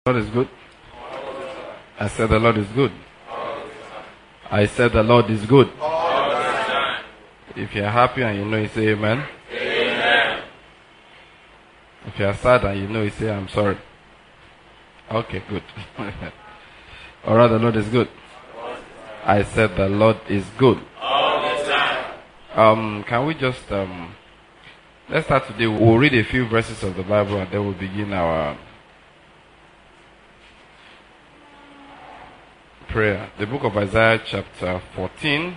The Lord is good. I said the Lord is good. I said the Lord is good. If you're happy and you know, you say amen. Amen. If you're sad and you know, you say I'm sorry. Okay, good. Alright, the Lord is good. I said the Lord is good. All the time. Can we just let's start today. We'll read a few verses of the Bible and then we'll begin our prayer. The book of Isaiah chapter 14.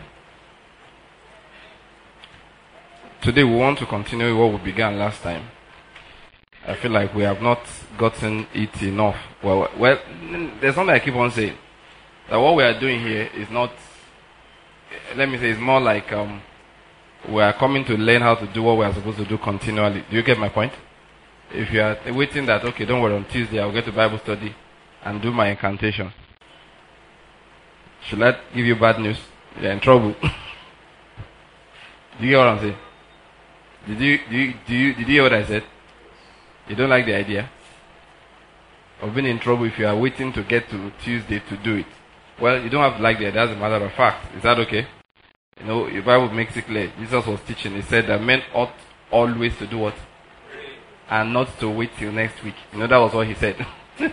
Today we want to continue what we began last time. I feel like we have not gotten it enough. Well, there's something I keep on saying. That what we are doing here is not, let me say, it's more like we are coming to learn how to do what we are supposed to do continually. Do you get my point? If you are waiting that, okay, don't worry, on Tuesday I'll get to Bible study and do my incantation. Should I give you bad news? You're in trouble. Do you get what I'm saying? Did you hear what I said? You don't like the idea of being in trouble if you are waiting to get to Tuesday to do it. Well, you don't have to like the idea, as a matter of fact. Is that okay? You know, your Bible makes it clear. Jesus was teaching. He said that men ought always to do what? And not to wait till next week. You know, that was what he said.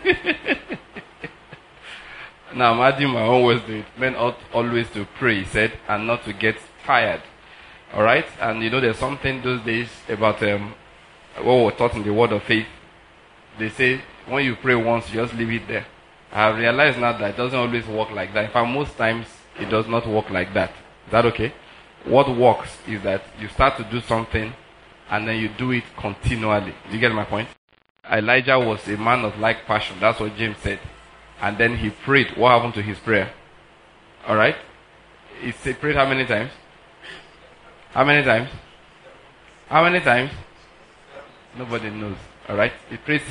Now, I'm adding my own words to it. Men ought always to pray, he said, and not to get tired. Alright? And you know, there's something those days about what we're taught in the word of faith. They say, when you pray once, you just leave it there. I have realized now that it doesn't always work like that. In fact, most times, it does not work like that. Is that okay? What works is that you start to do something, and then you do it continually. Do you get my point? Elijah was a man of like passion. That's what James said. And then he prayed. What happened to his prayer? Alright? He prayed how many times? How many times? How many times? Nobody knows. Alright? He prayed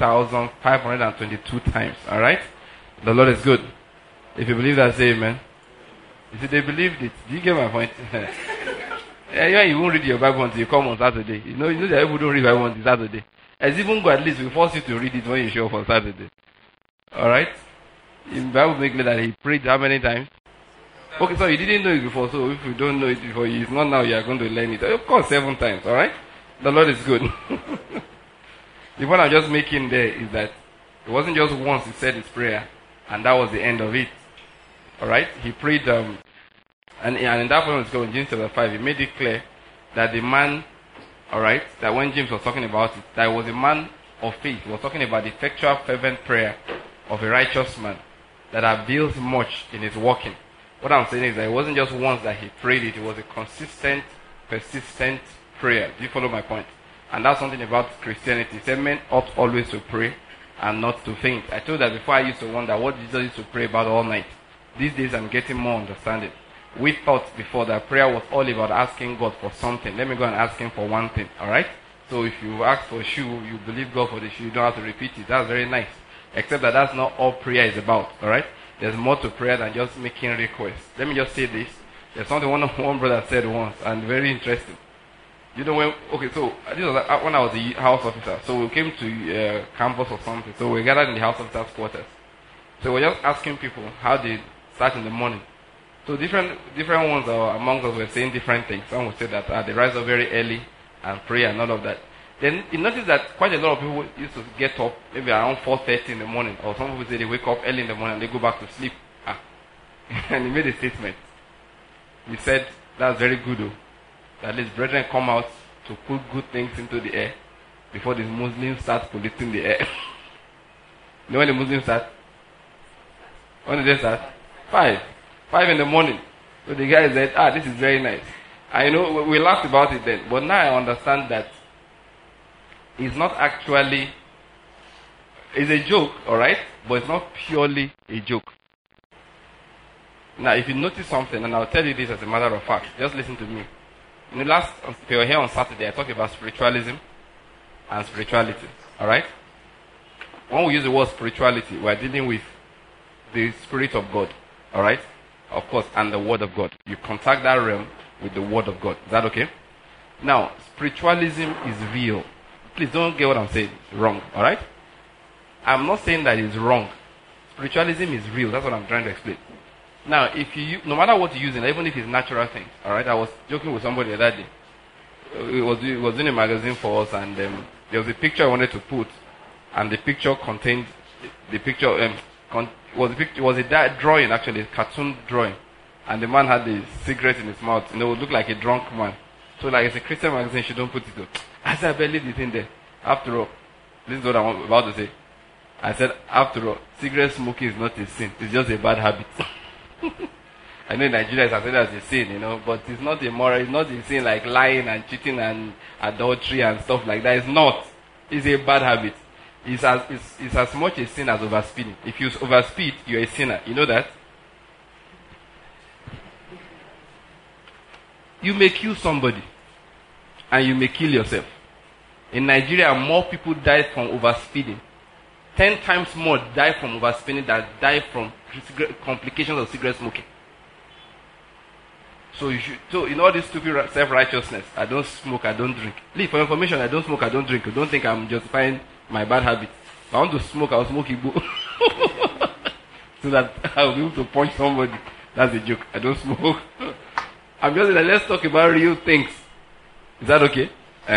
16,522 times. Alright? The Lord is good. If you believe that, say amen. You see, they believed it. Do you get my point? Yeah, you won't read your Bible until you come on Saturday. You know that people don't read Bible until Saturday. As even God, at least, will force you to read it when you show up on Saturday. Alright? In the Bible make clear that he prayed how many times? Okay, so you didn't know it before, so if you don't know it before, it's not now you are going to learn it. Of course, 7 times, alright? The Lord is good. The point I'm just making there is that it wasn't just once he said his prayer, and that was the end of it. Alright? He prayed, and in that point it's going, James chapter 5, he made it clear that the man, alright, that when James was talking about it, that he was a man of faith. He was talking about the effectual, fervent prayer of a righteous man that avails much in his walking. What I'm saying is that it wasn't just once that he prayed it was a consistent, persistent prayer. Do you follow my point? And that's something about Christianity. He said men ought always to pray and not to faint. I told that before. I used to wonder what Jesus used to pray about all night. These days I'm getting more understanding. We thought before that prayer was all about asking God for something. Let me go and ask him for one thing. Alright? So if you ask for a shoe, you believe God for the shoe, you don't have to repeat it. That's very nice. Except that that's not all prayer is about. Alright? There's more to prayer than just making requests. Let me just say this. There's something one brother said once, and very interesting. You know when, okay, so this was when I was a house officer. So we came to campus or something. So we gathered in the house officer's quarters. So we're just asking people how they start in the morning. So different ones amongst us were saying different things. Some would say that they rise up very early and pray and all of that. Then you notice that quite a lot of people used to get up maybe around 4:30 in the morning, or some people say they wake up early in the morning and they go back to sleep. And he made a statement. He said, that's very good though. That his brethren come out to put good things into the air before the Muslims start polluting the air. You know when the Muslims start? When did they start? 5 in the morning. So the guy said, this is very nice. I know we laughed about it then, but now I understand that it's not actually, it's a joke, alright? But it's not purely a joke. Now, if you notice something, and I'll tell you this as a matter of fact, just listen to me. In the last, if you were here on Saturday, I talked about spiritualism and spirituality, alright? When we use the word spirituality, we're dealing with the Spirit of God, alright? Of course, and the Word of God. You contact that realm with the Word of God. Is that okay? Now, spiritualism is real. Please don't get what I'm saying wrong, alright? I'm not saying that it's wrong. Spiritualism is real. That's what I'm trying to explain. Now, no matter what you're using, even if it's natural things, all right. I was joking with somebody the other day. It was in a magazine for us, and there was a picture I wanted to put, and the picture contained the picture. Was a drawing, actually, a cartoon drawing, and the man had a cigarette in his mouth. It would look like a drunk man. So, like, it's a Christian magazine, she don't put it. I said, I believe it in there. After all, this is what I'm about to say. I said, after all, cigarette smoking is not a sin. It's just a bad habit. I know in Nigeria it's considered as a sin, but it's not immoral. It's not a sin like lying and cheating and adultery and stuff like that. It's not. It's a bad habit. It's as much a sin as overspeeding. If you overspeed, you're a sinner. You know that? You may kill somebody and you may kill yourself. In Nigeria, more people die from overspeeding. 10 times more die from overspending than die from complications of cigarette smoking. So in all this stupid self-righteousness, I don't smoke, I don't drink. For your information, I don't smoke, I don't drink. Don't think I'm justifying my bad habits. If I want to smoke, I'll smoke Igbo. So that I'll be able to punch somebody. That's a joke. I don't smoke. I'm just like, let's talk about real things. Is that okay?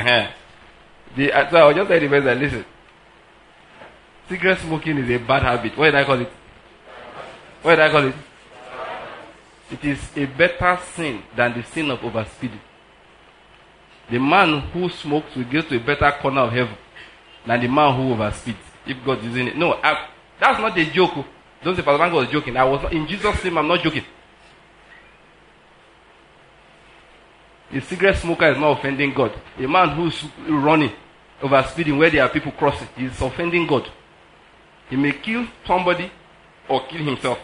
So I was just telling the person, listen. Cigarette smoking is a bad habit. What did I call it? What did I call it? It is a better sin than the sin of overspeeding. The man who smokes will get to a better corner of heaven than the man who overspeeds. If God's using it. No, that's not a joke. Don't say Pastor Frank was joking. In Jesus' name, I'm not joking. A cigarette smoker is not offending God. A man who's running, overspeeding where there are people crossing, is offending God. He may kill somebody or kill himself.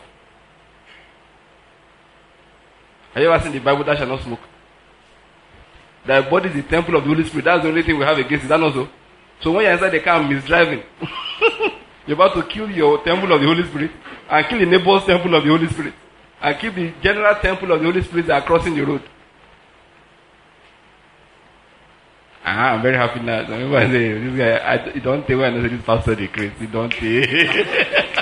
Have you ever seen the Bible that shall not smoke? Thy body is the temple of the Holy Spirit. That's the only thing we have against it. Is that not so? So when you're inside the car misdriving, you're about to kill your temple of the Holy Spirit and kill the neighbor's temple of the Holy Spirit and keep the general temple of the Holy Spirit that are crossing the road. I'm very happy now. Some people say, this guy, you don't tell when I say this pastor the crazy. You don't tell.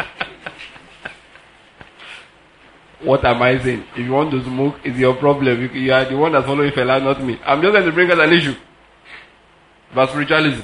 What am I saying? If you want to smoke, it's your problem. You are the one that's following fella, not me. I'm just going to bring us an issue. About spiritualism.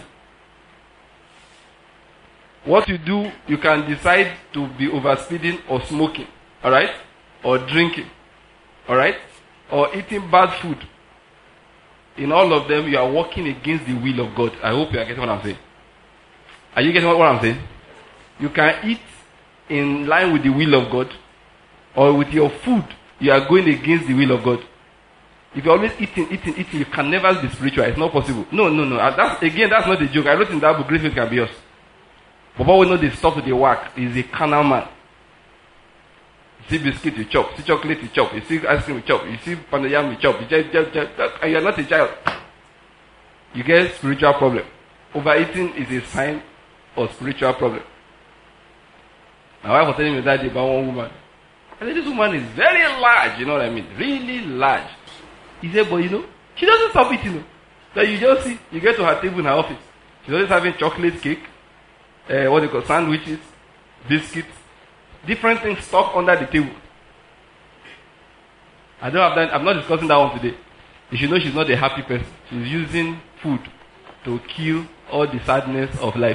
What you do, you can decide to be overspeeding or smoking. Alright? Or drinking. Alright? Or eating bad food. In all of them, you are working against the will of God. I hope you are getting what I'm saying. Are you getting what I'm saying? You can eat in line with the will of God, or with your food, you are going against the will of God. If you're always eating, you can never be spiritual. It's not possible. No. That's not a joke. I wrote in that book, Great Faith Can Be Yours. But we know the stuff with the work is a carnal man. You see biscuit, you chop. You see chocolate, you chop. You see ice cream, you chop. You see pounded yam, you chop. And you are not a child. You get spiritual problem. Overeating is a sign of spiritual problem. My wife was telling me that day about one woman. I said, this woman is very large, you know what I mean? Really large. He said, but she doesn't stop eating. So you just see, you get to her table in her office. She's always having chocolate cake, what they call sandwiches, biscuits, different things stuck under the table. I don't have that. I'm not discussing that one today. You should know she's not a happy person. She's using food to kill all the sadness of life.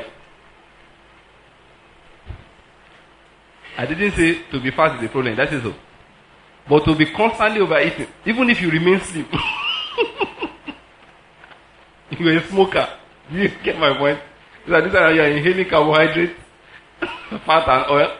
I didn't say to be fast is a problem. That is so. But to be constantly overeating, even if you remain slim, you're a smoker. Do you get my point? So this time you're inhaling carbohydrates, fat and oil.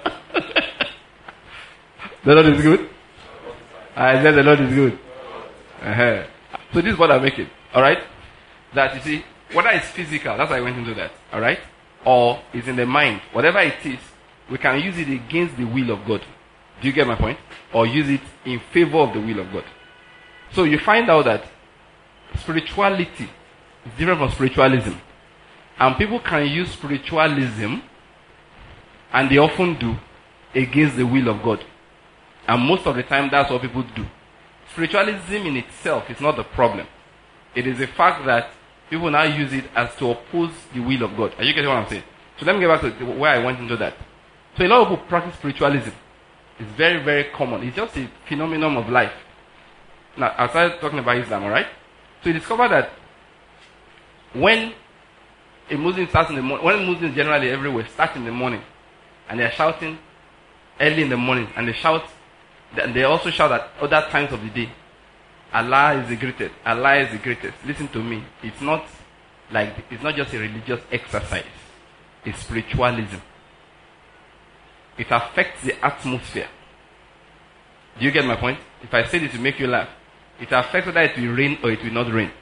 The Lord is good. I said the Lord is good. So this is what I'm making. Alright? That you see, whether it's physical, that's why I went into that. Alright? Or it's in the mind. Whatever it is, we can use it against the will of God. Do you get my point? Or use it in favor of the will of God. So you find out that spirituality is different from spiritualism. And people can use spiritualism, and they often do, against the will of God. And most of the time that's what people do. Spiritualism in itself is not the problem. It is the fact that people now use it as to oppose the will of God. Are you getting what I'm saying? So let me get back to where I went into that. So a lot of people practice spiritualism. It's very, very common. It's just a phenomenon of life. Now, I started talking about Islam, alright? So you discover that when a Muslim starts in the morning, when Muslims generally everywhere start in the morning, and they're shouting early in the morning, and they also shout at other times of the day, Allah is the greatest, Allah is the greatest. Listen to me. It's not just a religious exercise. It's spiritualism. It affects the atmosphere. Do you get my point? If I say this to make you laugh, it affects whether it will rain or it will not rain.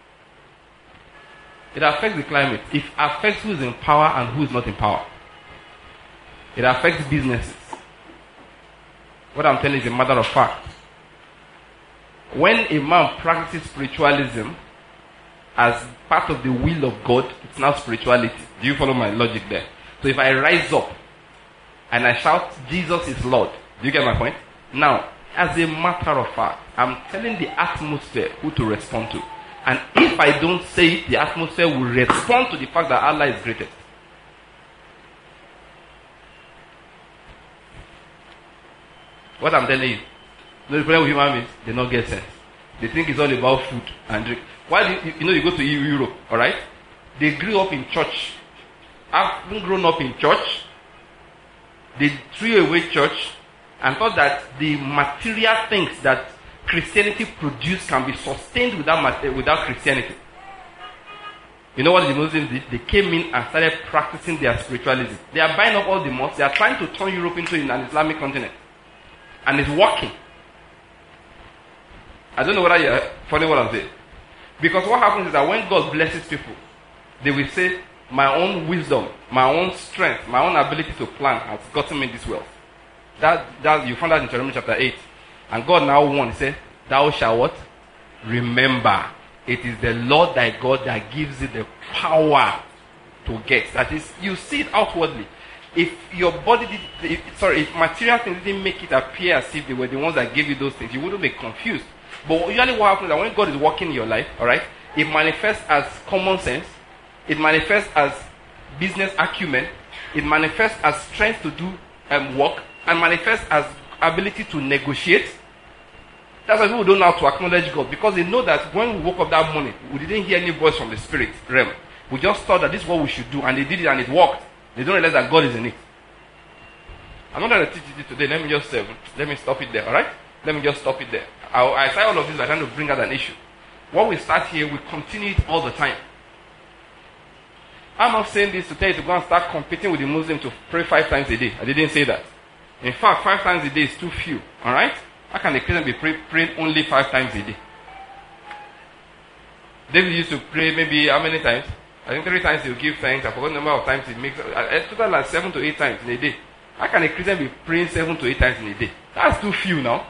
It affects the climate. It affects who is in power and who is not in power. It affects businesses. What I'm telling you is a matter of fact. When a man practices spiritualism as part of the will of God, it's now spirituality. Do you follow my logic there? So if I rise up and I shout, Jesus is Lord, do you get my point? Now, as a matter of fact, I'm telling the atmosphere who to respond to. And if I don't say it, the atmosphere will respond to the fact that Allah is greatest. What I'm telling you, the problem with human beings, they don't get sense. They think it's all about food and drink. Why do you go to Europe, alright? They grew up in church. Having grown up in church, they threw away church and thought that the material things that Christianity produced can be sustained without Christianity. You know what the Muslims did? They came in and started practicing their spiritualism. They are buying up all the mosques. They are trying to turn Europe into an Islamic continent. And it's working. I don't know whether you're following what I'm saying. Because what happens is that when God blesses people, they will say, my own wisdom, my own strength, my own ability to plan has gotten me this wealth. That you found that in Deuteronomy chapter 8. And God now warned, he said, thou shalt what? Remember, it is the Lord thy God that gives you the power to get. That is, you see it outwardly. If your body if material things didn't make it appear as if they were the ones that gave you those things, you wouldn't be confused. But usually what happens is that when God is working in your life, alright, it manifests as common sense, it manifests as business acumen, it manifests as strength to do work, and manifests as ability to negotiate. That's why people don't know how to acknowledge God, because they know that when we woke up that morning, we didn't hear any voice from the spirit realm. We just thought that this is what we should do, and they did it and it worked. They don't realize that God is in it. I'm not going to teach you today. Let me stop it there, alright? Let me just stop it there. I say all of this by trying to bring out an issue. What we start here, we continue it all the time. I'm not saying this to tell you to go and start competing with the Muslim to pray 5 times a day. I didn't say that. In fact, 5 times a day is too few. Alright? How can a Christian be praying only 5 times a day? David used to pray maybe how many times? I think 3 times he will give thanks. I forgot the number of times he makes. Total like 7 to 8 times in a day. How can a Christian be praying 7 to 8 times in a day? That's too few now.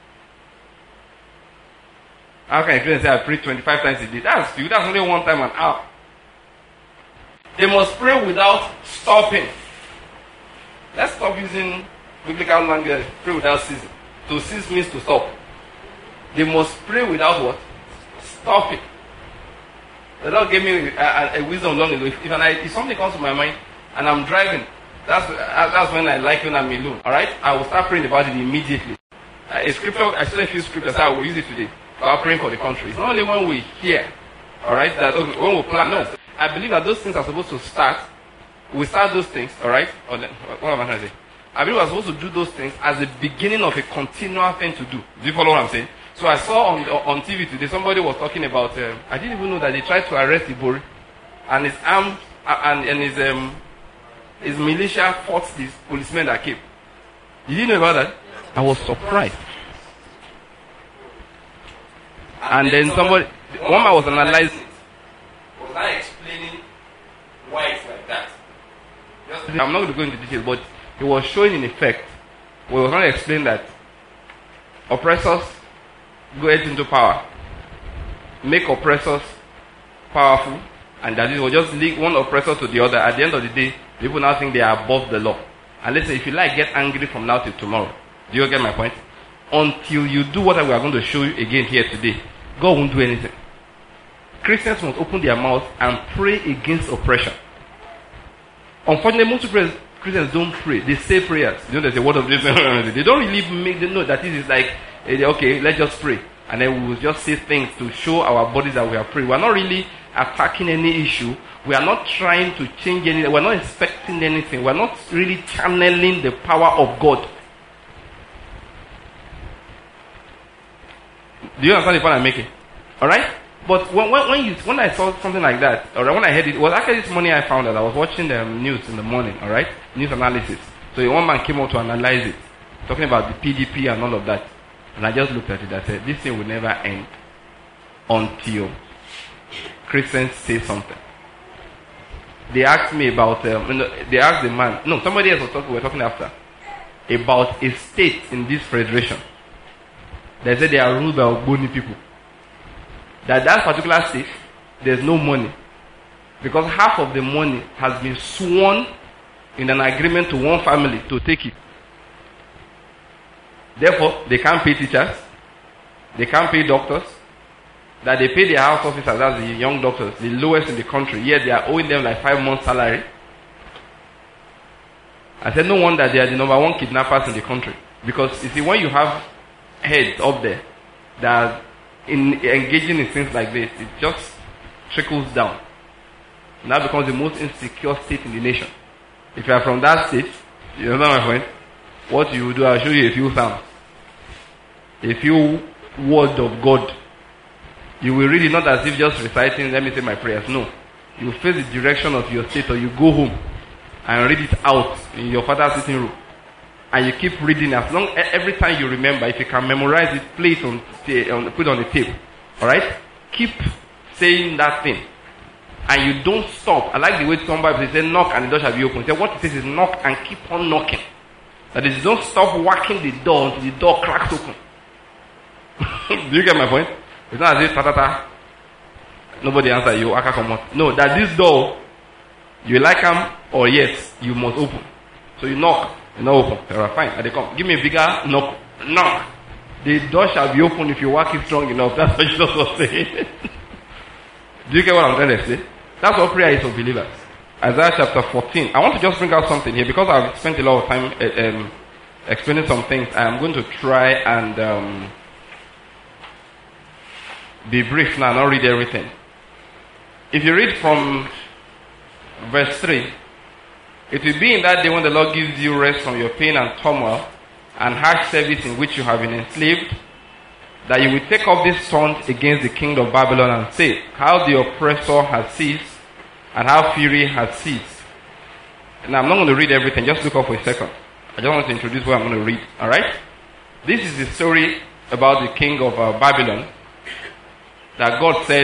How can a Christian say I pray 25 times a day? That's few. That's only 1 time an hour. They must pray without stopping. Let's stop using biblical language. Pray without ceasing. To cease means to stop. They must pray without what? Stopping. The Lord gave me a wisdom long ago. If something comes to my mind and I'm driving, that's when I like when I'm alone. Alright? I will start praying about it immediately. A scripture, I said a few scriptures, I will use it today. About praying for the country. It's not only when we hear, alright, that when we plan. No. I believe that those things are supposed to start. We start those things, alright? What am I trying to say? I believe we're supposed to do those things as the beginning of a continual thing to do. Do you follow what I'm saying? So I saw on TV today, somebody was talking about, I didn't even know that they tried to arrest Ibori, and his armed, and his militia fought these policemen that came. You didn't know about that? I was surprised. And then somebody, one man was analyzing it. Was I explaining why it's like that? I'm not going to go into detail, but he was showing in effect, we were going to explain that oppressors go into power, make oppressors powerful, and that it will just link one oppressor to the other. At the end of the day, people now think they are above the law. And let's say, if you like, get angry from now till tomorrow. Do you get my point? Until you do what we are going to show you again here today, God won't do anything. Christians must open their mouth and pray against oppression. Unfortunately, most Christians don't pray. They say prayers. You know, there's a word of this. They don't really make them know that this is like, okay, let's just pray. And then we will just say things to show our bodies that we are praying. We are not really attacking any issue. We are not trying to change anything. We are not expecting anything. We are not really channeling the power of God. Do you understand the point I'm making? Alright? But when I saw something like that, or when I heard it was actually this morning I found that I was watching the news in the morning, alright? News analysis. So one man came out to analyze it, talking about the PDP and all of that. And I just looked at it and said, this thing will never end until Christians say something. They asked me about, they asked the man, no, somebody else was talking, we were talking after, about a state in this federation. They said they are ruled by Ogboni people. That particular state, there's no money. Because half of the money has been sworn in an agreement to one family to take it. Therefore, they can't pay teachers. They can't pay doctors. That they pay their house officers, that's the young doctors, the lowest in the country. Yet they are owing them like 5 months' salary. I said, no wonder they are the number one kidnappers in the country. Because, you see, when you have heads up there that are engaging in things like this, it just trickles down. Now becomes the most insecure state in the nation. If you are from that state, you understand my point? What you will do, I'll show you a few psalms. A few words of God. You will read it not as if just reciting, let me say my prayers. No. You will face the direction of your state, or you go home and read it out in your father's sitting room. And you keep reading as long, every time you remember, if you can memorize it, play it put it on the tape. Alright? Keep saying that thing. And you don't stop. I like the way some Bible says, knock and the door shall be opened. Say, what it says is knock and keep on knocking. That is, don't stop whacking the door until the door cracks open. Do you get my point? It's not as if ta-ta-ta, nobody answer you, aka come out. No, that this door, you like them or yes, you must open. So you knock, you not open. Alright, fine, and they come. Give me a bigger knock. Knock. The door shall be open if you work it strong enough. That's what Jesus was saying. Do you get what I'm trying to say? That's what prayer is for believers. Isaiah chapter 14. I want to just bring out something here because I've spent a lot of time explaining some things. I'm going to try and be brief now, not read everything. If you read from verse 3, it will be in that day when the Lord gives you rest from your pain and turmoil and harsh service in which you have been enslaved, that you will take up this taunt against the king of Babylon and say, how the oppressor has ceased and how fury has ceased. Now I'm not going to read everything, just look up for a second. I just want to introduce what I'm going to read. Alright? This is the story about the king of Babylon, that God said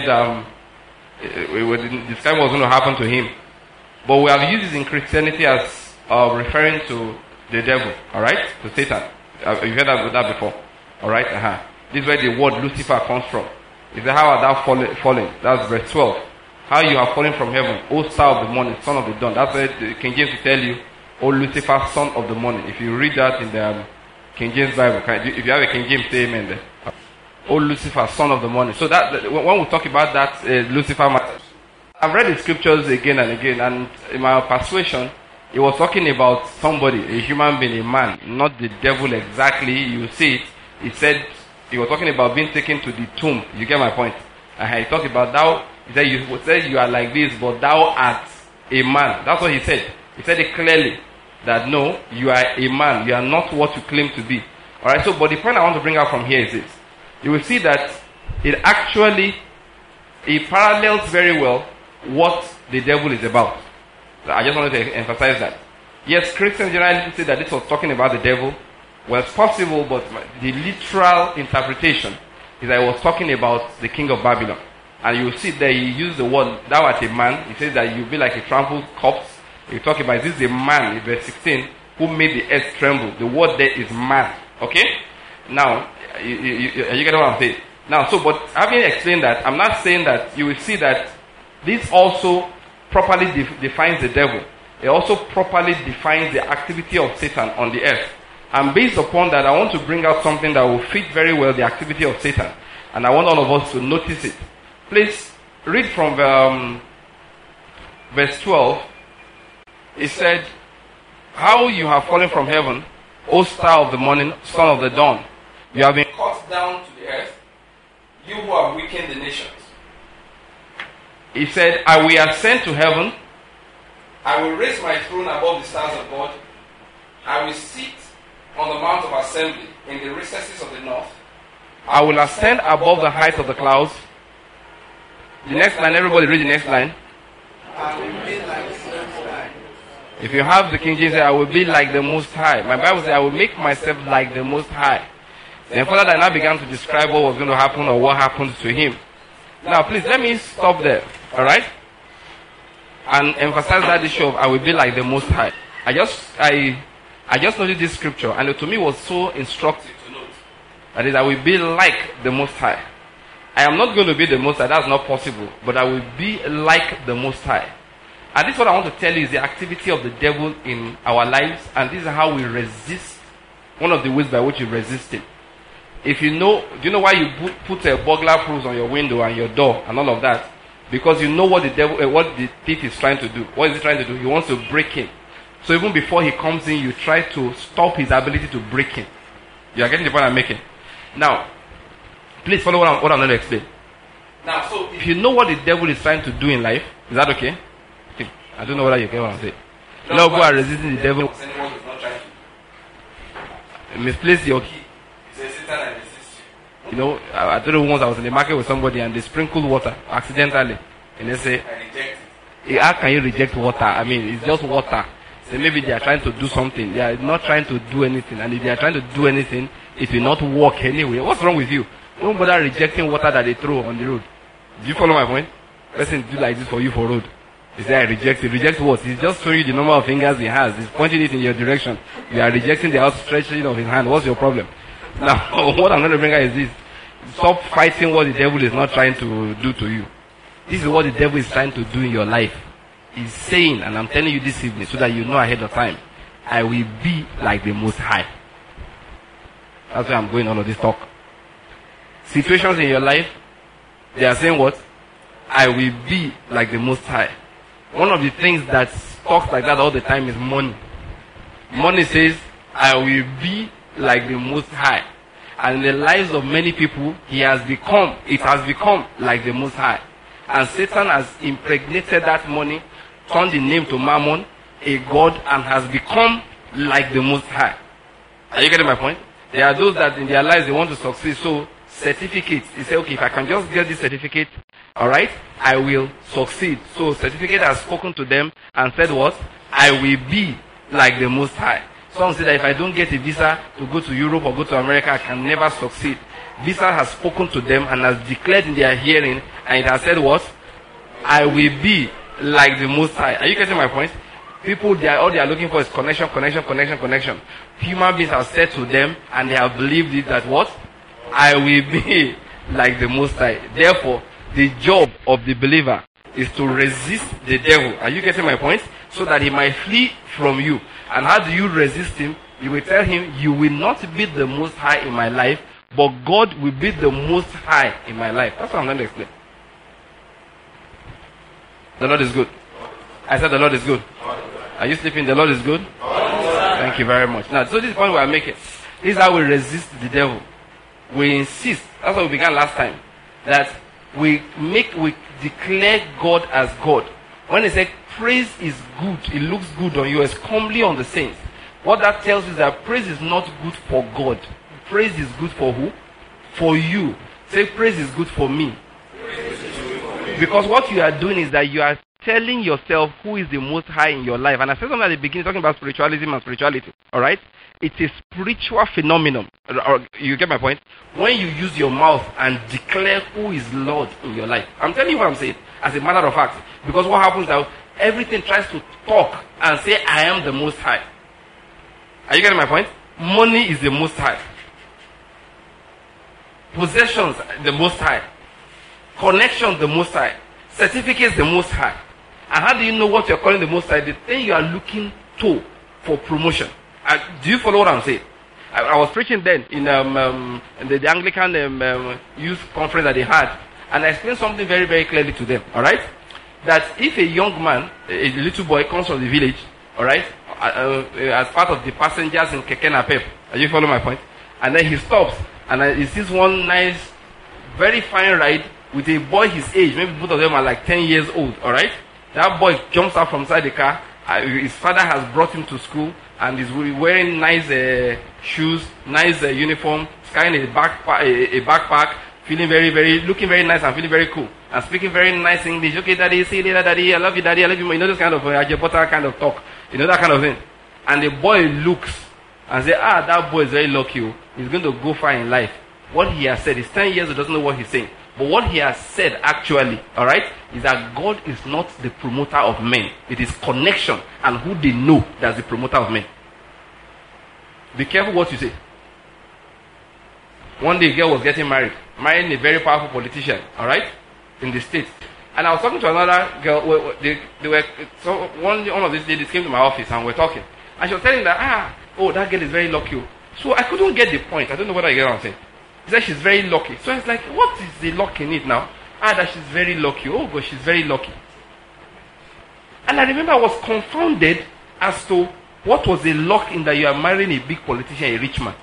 this time was going to happen to him. But we have used this in Christianity as referring to the devil, alright? To Satan. You've heard that before. Alright? This is where the word Lucifer comes from. He said, how art thou fallen? That's verse 12. How you are fallen from heaven, O star of the morning, son of the dawn. That's where King James will tell you, O Lucifer, son of the morning. If you read that in the King James Bible, if you have a King James, say amen there. O Lucifer, son of the morning. So that when we talk about that Lucifer, I've read the scriptures again and again, and in my persuasion, it was talking about somebody, a human being, a man, not the devil exactly. You see it. He said he was talking about being taken to the tomb. You get my point? He talked about thou. He said you are like this, but thou art a man. That's what he said. He said it clearly that no, you are a man. You are not what you claim to be. All right. So, but the point I want to bring out from here is this. You will see that it parallels very well what the devil is about. I just wanted to emphasize that. Yes, Christians generally say that this was talking about the devil. Well, it's possible, but the literal interpretation is that it was talking about the king of Babylon. And you will see that he used the word, thou art a man. He says that you'll be like a trampled corpse. You talk about, this is a man, in verse 16, who made the earth tremble. The word there is man. Okay? Now, you get what I'm saying? Now, so, but having explained that, I'm not saying that you will see that this also properly defines the devil. It also properly defines the activity of Satan on the earth. And based upon that, I want to bring out something that will fit very well the activity of Satan. And I want all of us to notice it. Please read from verse 12 He said, how you have fallen from heaven, O star of the morning, son of the dawn. You have been cut down to the earth, you who have weakened the nations. He said, I will ascend to heaven. I will raise my throne above the stars of God. I will sit on the mount of assembly in the recesses of the north. I will ascend above the heights of the clouds. The next line, everybody read the next line. I will be like the Most High. If you have the King James, I will be like the Most High. My Bible says, I will make myself like the Most High. Then further, I now began to describe what was going to happen or what happened to him. Now, please, let me stop there. Alright? And emphasize that issue of I will be like the Most High. I just noted this scripture, and it to me was so instructive to note. That is, I will be like the Most High. I am not going to be the Most High, that's not possible. But I will be like the Most High. And this is what I want to tell you is the activity of the devil in our lives, and this is how we resist. One of the ways by which you resist him. If you know, do you know why you put a burglar proofs on your window and your door and all of that? Because you know what the devil, what the thief is trying to do. What is he trying to do? He wants to break in. So even before he comes in, you try to stop his ability to break in. You are getting the point I'm making. Now, please follow what I'm going to explain. Now, so if you know what the devil is trying to do in life, is that okay? I don't know whether you get what I'm saying. A lot of people are resisting the devil. Misplace your key. You know, I don't know once I was in the market with somebody and they sprinkled water accidentally. And they say, how can you reject water? I mean, it's just water. So maybe they are trying to do something. They are not trying to do anything. And if they are trying to do anything, it will not work anyway. What's wrong with you? Don't bother rejecting water that they throw on the road. Do you follow my point? Person do like this for you for road. He said, I reject it. Reject what? He's just showing you the number of fingers he has. He's pointing it in your direction. You are rejecting the outstretching of his hand. What's your problem? Now, what I'm going to bring out is this. Stop fighting what the devil is not trying to do to you. This is what the devil is trying to do in your life. He's saying, and I'm telling you this evening so that you know ahead of time, I will be like the Most High. That's where I'm going on with this talk. Situations in your life, they are saying what? I will be like the Most High. One of the things that talks like that all the time is money. Money says, I will be like the Most High. And in the lives of many people, it has become like the Most High. And Satan has impregnated that money, turned the name to Mammon, a god, and has become like the Most High. Are you getting my point? There are those that in their lives they want to succeed. So certificates, they say, okay, if I can just get this certificate, alright, I will succeed. So certificate has spoken to them and said what? I will be like the Most High. Some say that if I don't get a visa to go to Europe or go to America, I can never succeed. Visa has spoken to them and has declared in their hearing, and it has said what? I will be like the Most High. Are you getting my point? People, all they are looking for is connection. Human beings have said to them, and they have believed it, that what? I will be like the Most High. Therefore, the job of the believer is to resist the devil. Are you getting my point? So that he might flee from you. And how do you resist him? You will tell him, you will not be the Most High in my life, but God will be the Most High in my life. That's what I'm going to explain. The Lord is good. I said the Lord is good. Are you sleeping? The Lord is good? Thank you very much. Now, so this is the point we are making. This is how we resist the devil. We insist, that's what we began last time, that we declare God as God. When they say praise is good, it looks good on you, it's comely on the saints. What that tells you is that praise is not good for God. Praise is good for who? For you. Say praise is good for me. Because what you are doing is that you are telling yourself who is the Most High in your life. And I said something at the beginning talking about spiritualism and spirituality. Alright? It's a spiritual phenomenon. You get my point? When you use your mouth and declare who is Lord in your life. I'm telling you what I'm saying. As a matter of fact. Because what happens is that everything tries to talk and say, I am the Most High. Are you getting my point? Money is the Most High. Possessions, the Most High. Connections, the Most High. Certificates, the Most High. And how do you know what you're calling the Most High? The thing you are looking to for promotion. Do you follow what I'm saying? I was preaching then in the Anglican youth conference that they had. And I explained something very, very clearly to them. Alright? That if a young man, a little boy comes from the village, all right, as part of the passengers in Keke Napep. Are you following my point? And then he stops, and he sees one nice, very fine ride with a boy his age. Maybe both of them are like 10 years old, all right? That boy jumps out from inside the car. His father has brought him to school, and he's wearing nice shoes, nice uniform, carrying a backpack, feeling looking very nice and feeling very cool, and speaking very nice English. Okay, daddy, see you later, daddy. I love you, daddy. I love you. You know, this kind of ajebota kind of talk. You know, that kind of thing. And the boy looks and says, that boy is very lucky. He's going to go far in life. What he has said, he's 10 years old, doesn't know what he's saying. But what he has said actually, all right, is that God is not the promoter of men. It is connection and who they know that's the promoter of men. Be careful what you say. One day a girl was getting marrying a very powerful politician, all right, in the States. And I was talking to another girl. One of these ladies came to my office and we're talking. And she was telling that, that girl is very lucky. So I couldn't get the point. I don't know what I get what I'm saying. She said she's very lucky. So it's like, what is the luck in it now? That she's very lucky. Oh gosh, she's very lucky. And I remember I was confounded as to what was the luck in that you are marrying a big politician, a rich man.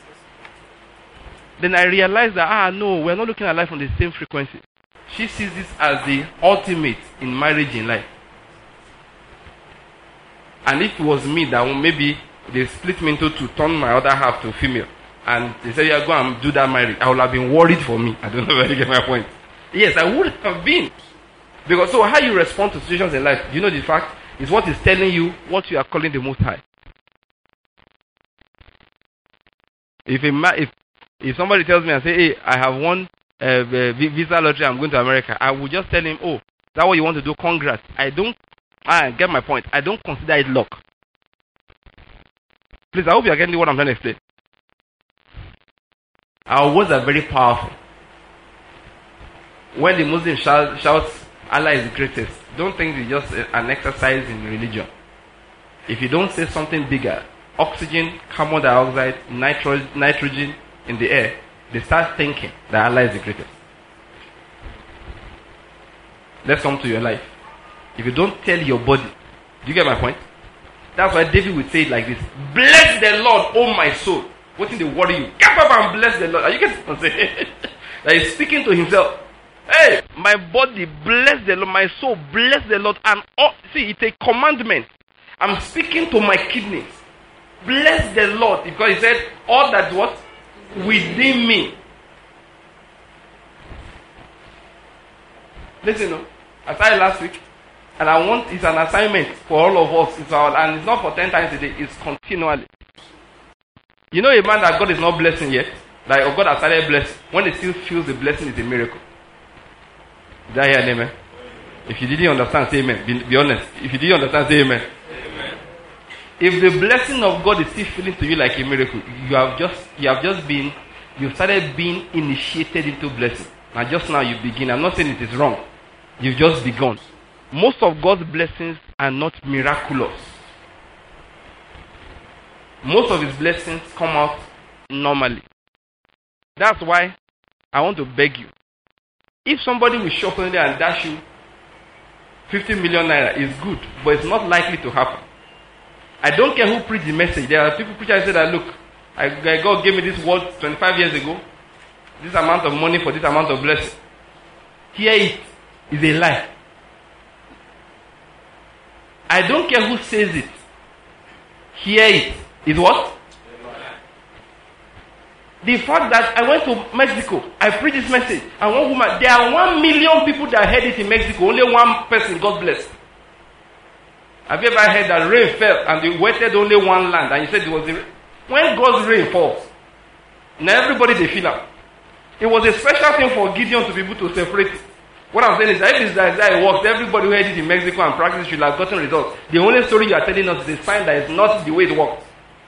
Then I realized that, no, we're not looking at life on the same frequency. She sees this as the ultimate in marriage in life. And if it was me that maybe they split me into two, turn my other half to female, and they said, go and do that marriage, I would have been worried for me. I don't know where you get my point. Yes, I would have been. Because so how you respond to situations in life, you know the fact, is what is telling you what you are calling the Most High. If somebody tells me and say, hey, I have won visa lottery, I'm going to America, I will just tell him, oh, is that what you want to do? Congrats. I get my point. I don't consider it luck. Please, I hope you are getting what I'm trying to explain. Our words are very powerful. When the Muslim shouts, Allah is the greatest, don't think it's just an exercise in religion. If you don't say something bigger, oxygen, carbon dioxide, nitrogen in the air, they start thinking that Allah is the greatest. Let's come to your life. If you don't tell your body, do you get my point? That's why David would say it like this: bless the Lord, oh my soul. What in the worry you? Get up and bless the Lord. Are you getting what I'm saying? That he's speaking to himself. Hey, my body, bless the Lord. My soul, bless the Lord. And see, it's a commandment. I'm speaking to my kidneys. Bless the Lord. Because he said, all that what? Within me. Listen, I started last week. And it's an assignment for all of us. And it's not for 10 times a day. It's continually. You know a man that God is not blessing yet? Like, God has started blessing. When he still feels the blessing is a miracle. Did I hear an amen? If you didn't understand, say amen. Be honest. If you didn't understand, say amen. Amen. If the blessing of God is still feeling to you like a miracle, you've started being initiated into blessing. And just now you begin. I'm not saying it is wrong. You've just begun. Most of God's blessings are not miraculous. Most of his blessings come out normally. That's why I want to beg you. If somebody will show up and dash you 50 million naira, is good, but it's not likely to happen. I don't care who preached the message. There are people preachers say that, look, God gave me this word 25 years ago, this amount of money for this amount of blessing. Hear it is a lie. I don't care who says it. Hear it is what? The fact that I went to Mexico, I preached this message, and one woman, there are 1 million people that heard it in Mexico, only one person God blessed. Have you ever heard that rain fell and they wetted only one land, and you said it was the rain? When God's rain falls, now everybody they feel it. It was a special thing for Gideon to be able to separate it. What I'm saying is that if it's that it works, everybody who heard it in Mexico and practiced should have gotten results. The only story you are telling us is a sign that it's not the way it works.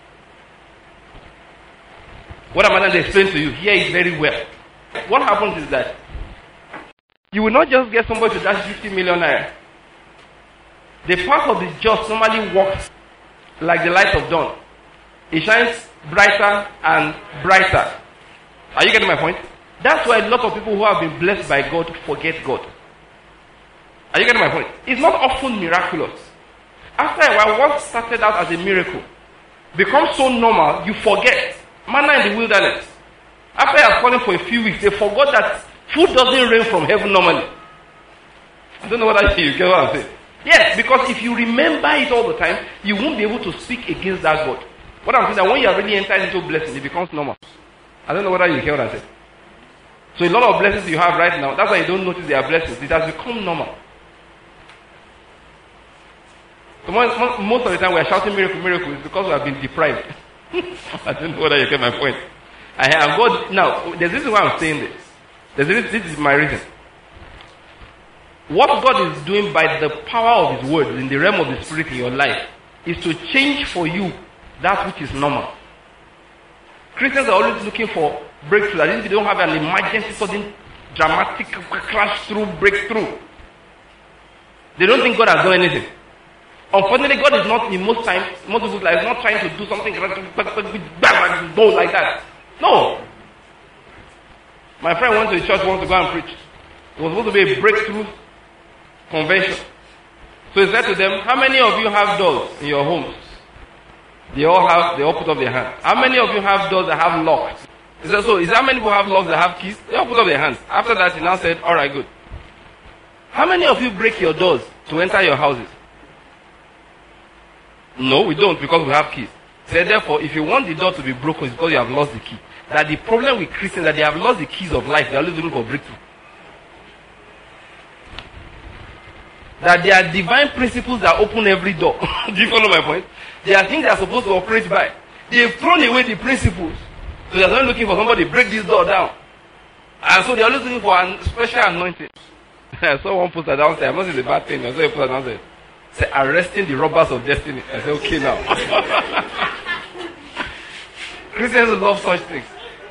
What I'm going to explain to you, hear it very well. What happens is that you will not just get somebody to dash 50 million naira. The path of the just normally works like the light of dawn. It shines brighter and brighter. Are you getting my point? That's why a lot of people who have been blessed by God forget God. Are you getting my point? It's not often miraculous. After a while, what started out as a miracle becomes so normal, you forget. Manna in the wilderness. After you have fallen for a few weeks, they forgot that food doesn't rain from heaven normally. I don't know what I say. You get what I'm saying? Yes, because if you remember it all the time, you won't be able to speak against that God. What I'm saying is that when you are really entered into blessing, it becomes normal. I don't know whether you hear what I say. So a lot of blessings you have right now, that's why you don't notice they are blessings. It has become normal. So most of the time we are shouting miracle, miracle, is because we have been deprived. I don't know whether you get my point. I have God now. There's this is why I'm saying this. This is my reason. What God is doing by the power of His word in the realm of the Spirit in your life is to change for you that which is normal. Christians are always looking for breakthrough. That if they don't have an emergency, sudden, dramatic crash through, breakthrough, they don't think God has done anything. Unfortunately, God is not, in most times, most people's life, not trying to do something like that. No. My friend went to the church, wanted to go and preach. It was supposed to be a breakthrough convention. So he said to them, how many of you have doors in your homes? They all put up their hands. How many of you have doors that have locks? He said, so is how many people have locks that have keys? They all put up their hands. After that, he now said, alright, good. How many of you break your doors to enter your houses? No, we don't, because we have keys. He said, therefore, if you want the door to be broken, it's because you have lost the key. That the problem with Christians is that they have lost the keys of life. They are always looking for breakthrough. That there are divine principles that open every door. Do you follow my point? There are things they are supposed to operate by. They have thrown away the principles. So they are not looking for somebody to break this door down. And so they are always looking for a special anointing. I saw one poster downstairs. I must say it's a bad thing. I saw a poster downstairs. Say, arresting the robbers of destiny. I said, okay now. Christians love such things.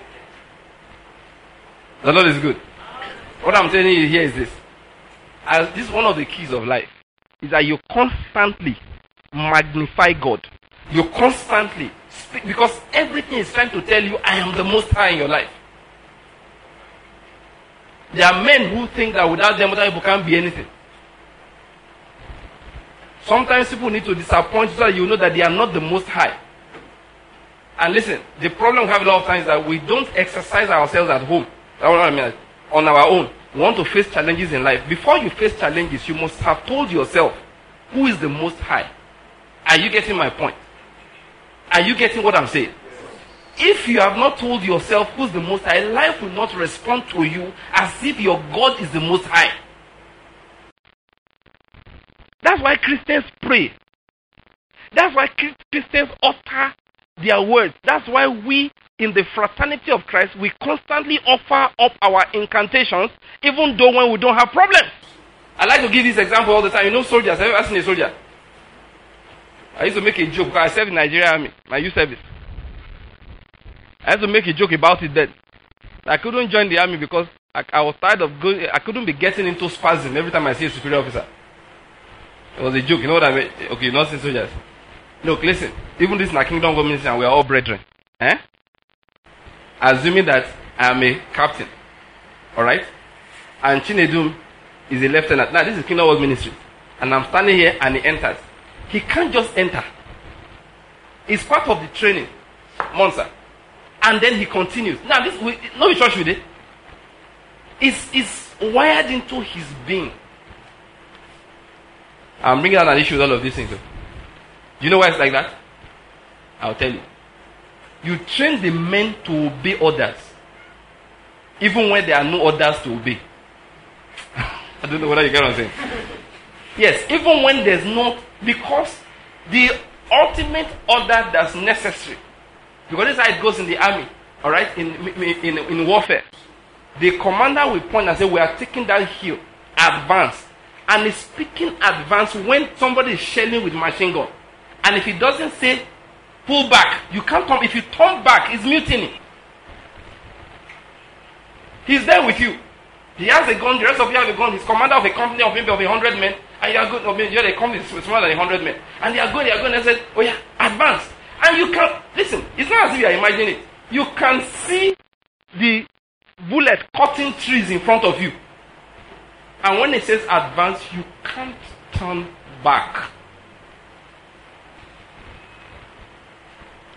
The Lord is good. What I'm telling you here is this. As this is one of the keys of life. Is that you constantly magnify God. You constantly speak, because everything is trying to tell you, I am the most high in your life. There are men who think that without them, other people can't be anything. Sometimes people need to disappoint you so that you know that they are not the most high. And listen, the problem we have a lot of times is that we don't exercise ourselves at home. That's what I mean. On our own. We want to face challenges in life. Before you face challenges, you must have told yourself, who is the most high? Are you getting my point? Are you getting what I'm saying? If you have not told yourself who's the most high, life will not respond to you as if your God is the most high. That's why Christians pray. That's why Christians utter their words. That's why we, in the fraternity of Christ, we constantly offer up our incantations, even though when we don't have problems. I like to give this example all the time. You know soldiers. Have you ever seen a soldier? I used to make a joke because I served in the Nigerian army, my youth service. I had to make a joke about it then. I couldn't join the army because I was tired of going. I couldn't be getting into spasm every time I see a superior officer. It was a joke, you know what I mean? Okay, not see soldiers. Look, listen. Even this in our kingdom of ministry, and we are all brethren. Assuming that I am a captain. Alright? And Chinedum is a lieutenant. Now, this is kingdom of ministry. And I'm standing here and he enters. He can't just enter. It's part of the training. Monster. And then he continues. Now, this no church with it. It's wired into his being. I'm bringing out an issue with all of these things. Do you know why it's like that? I'll tell you. You train the men to obey orders, even when there are no orders to obey. I don't know whether you get what I'm saying. Yes, even when there's no, because the ultimate order that's necessary. Because this is how it goes in the army, all right, in warfare. The commander will point and say, we are taking that hill, advance. And he's speaking advance when somebody is shelling with machine gun. And if he doesn't say, pull back, you can't come. If you turn back, it's mutiny. He's there with you. He has a gun, the rest of you have a gun. He's commander of a company of maybe of 100 men. And you are good, you're a company smaller than 100 men. And they are going and say, oh yeah, advance. And you can, listen, it's not as if you are imagining it. You can see the bullet cutting trees in front of you. And when it says advance, you can't turn back.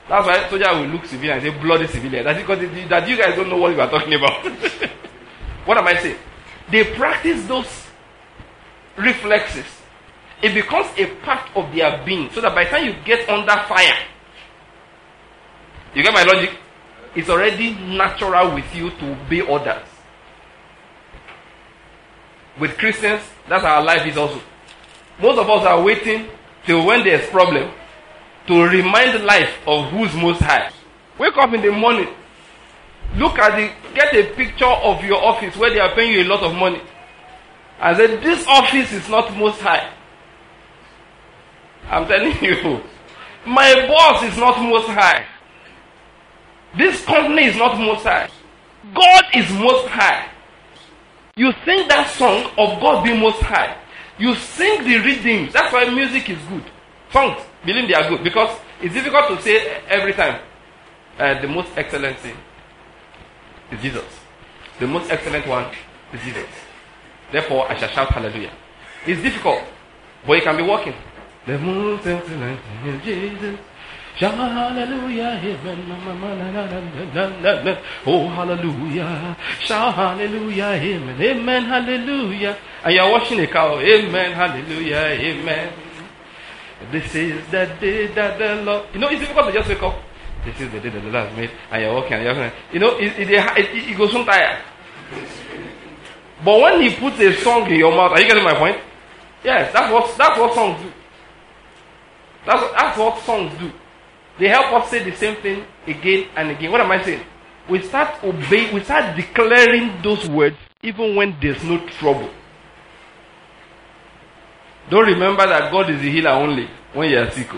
That's why soldier will look civilian and say bloody civilian. That's because that you guys don't know what you are talking about. What am I saying? They practice those reflexes. It becomes a part of their being, so that by the time you get under fire, you get my logic? It's already natural with you to obey orders. With Christians, that's how our life is also. Most of us are waiting till when there's problem to remind life of who's most high. Wake up in the morning, get a picture of your office where they are paying you a lot of money, and say, this office is not most high. I'm telling you, my boss is not most high. This company is not most high. God is most high. You sing that song of God being most high. You sing the rhythms. That's why music is good. Songs, believe they are good, because it's difficult to say every time. The most excellent thing is Jesus. The most excellent one is Jesus. Therefore, I shall shout hallelujah. It's difficult, but it can be working. The most excellent thing is Jesus. Shout hallelujah, amen. Oh, hallelujah. Shout hallelujah, amen. Amen, hallelujah. And you are washing a cow. Amen, hallelujah, amen. This is the day that the Lord. You know, it's difficult to just wake up. This is the day that the Lord has made. And you're walking. You know, it goes so tired. But when he puts a song in your mouth, are you getting my point? Yes, that's what songs do. That's what songs do. They help us say the same thing again and again. What am I saying? We start obeying, we start declaring those words even when there's no trouble. Don't remember that God is the healer only when you are sick.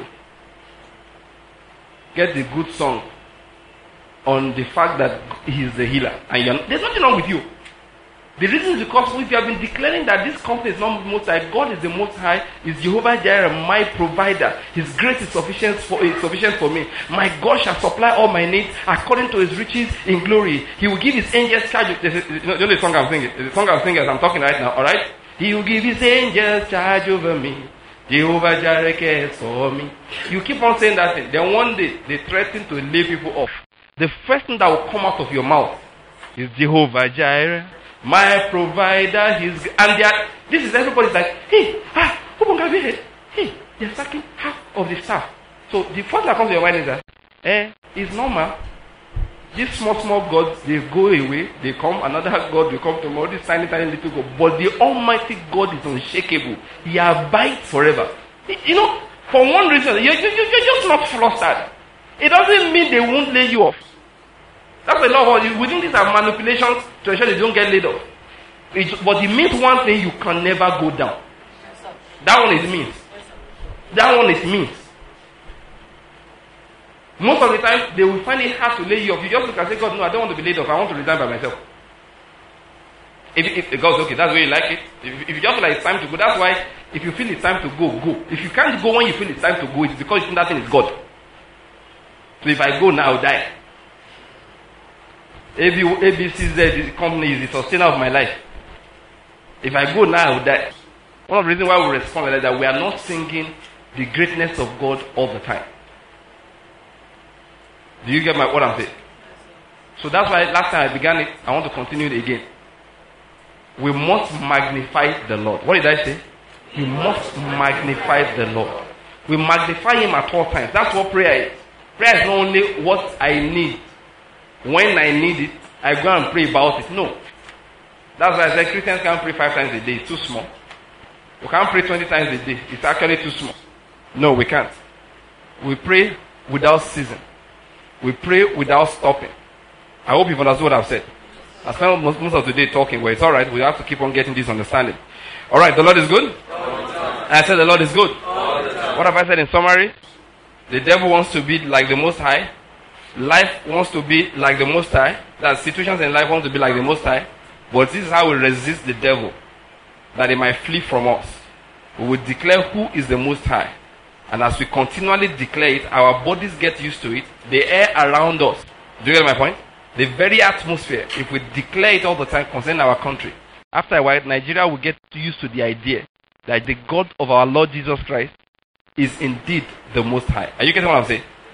Get the good song on the fact that He is the healer. And there's nothing wrong with you. The reason is because if you have been declaring that this company is not most high, God is the most high, is Jehovah Jireh, my provider. His grace is sufficient for me. My God shall supply all my needs according to His riches in glory. He will give His angels charge. You know the song I'm singing. The song I'm singing as I'm talking right now. All right. He will give His angels charge over me. Jehovah Jireh cares for me. You keep on saying that thing. Then one day they threaten to lay people off. The first thing that will come out of your mouth is Jehovah Jireh, my provider. This is everybody's like, hey, who can be here? Hey, they're sacking half of the staff. So the first that comes to your mind is that, it's normal. These small gods, they go away, they come, another God will come tomorrow, this tiny little God. But the Almighty God is unshakable. He abides forever. You know, for one reason, you're just not flustered. It doesn't mean they won't lay you off. That's a lot of within these are manipulations to ensure they don't get laid off. But it means one thing: you can never go down. That one is means. That one is means. Most of the time, they will find it hard to lay you off. You just look and say, God, no, I don't want to be laid off. I want to resign by myself. If God's okay, that's the way you like it. If you just feel like it's time to go, that's why if you feel it's time to go, go. If you can't go when you feel it's time to go, it's because you think that thing is God. So if I go now, I'll die. ABCZ, the company is the sustainer of my life. If I go now, I will die. One of the reasons why we respond like that, we are not singing the greatness of God all the time. Do you get what I'm saying? So that's why last time I began it, I want to continue it again. We must magnify the Lord. What did I say? We must magnify the Lord. We magnify Him at all times. That's what prayer is. Prayer is not only what I need. When I need it, I go and pray about it. No. That's why I said Christians can't pray 5 times a day. It's too small. We can't pray 20 times a day. It's actually too small. No, we can't. We pray without ceasing. We pray without stopping. I hope you've understood what I've said. I spent most of the day talking, but it's alright. We have to keep on getting this understanding. Alright, the Lord is good? I said the Lord is good. What have I said in summary? The devil wants to be like the Most High. Life wants to be like the Most High. That situations in life want to be like the Most High. But this is how we resist the devil, that he might flee from us. We will declare who is the Most High. And as we continually declare it, our bodies get used to it. The air around us. Do you get my point? The very atmosphere, if we declare it all the time concerning our country, after a while, Nigeria will get used to the idea that the God of our Lord Jesus Christ is indeed the Most High. Are you getting what I'm saying?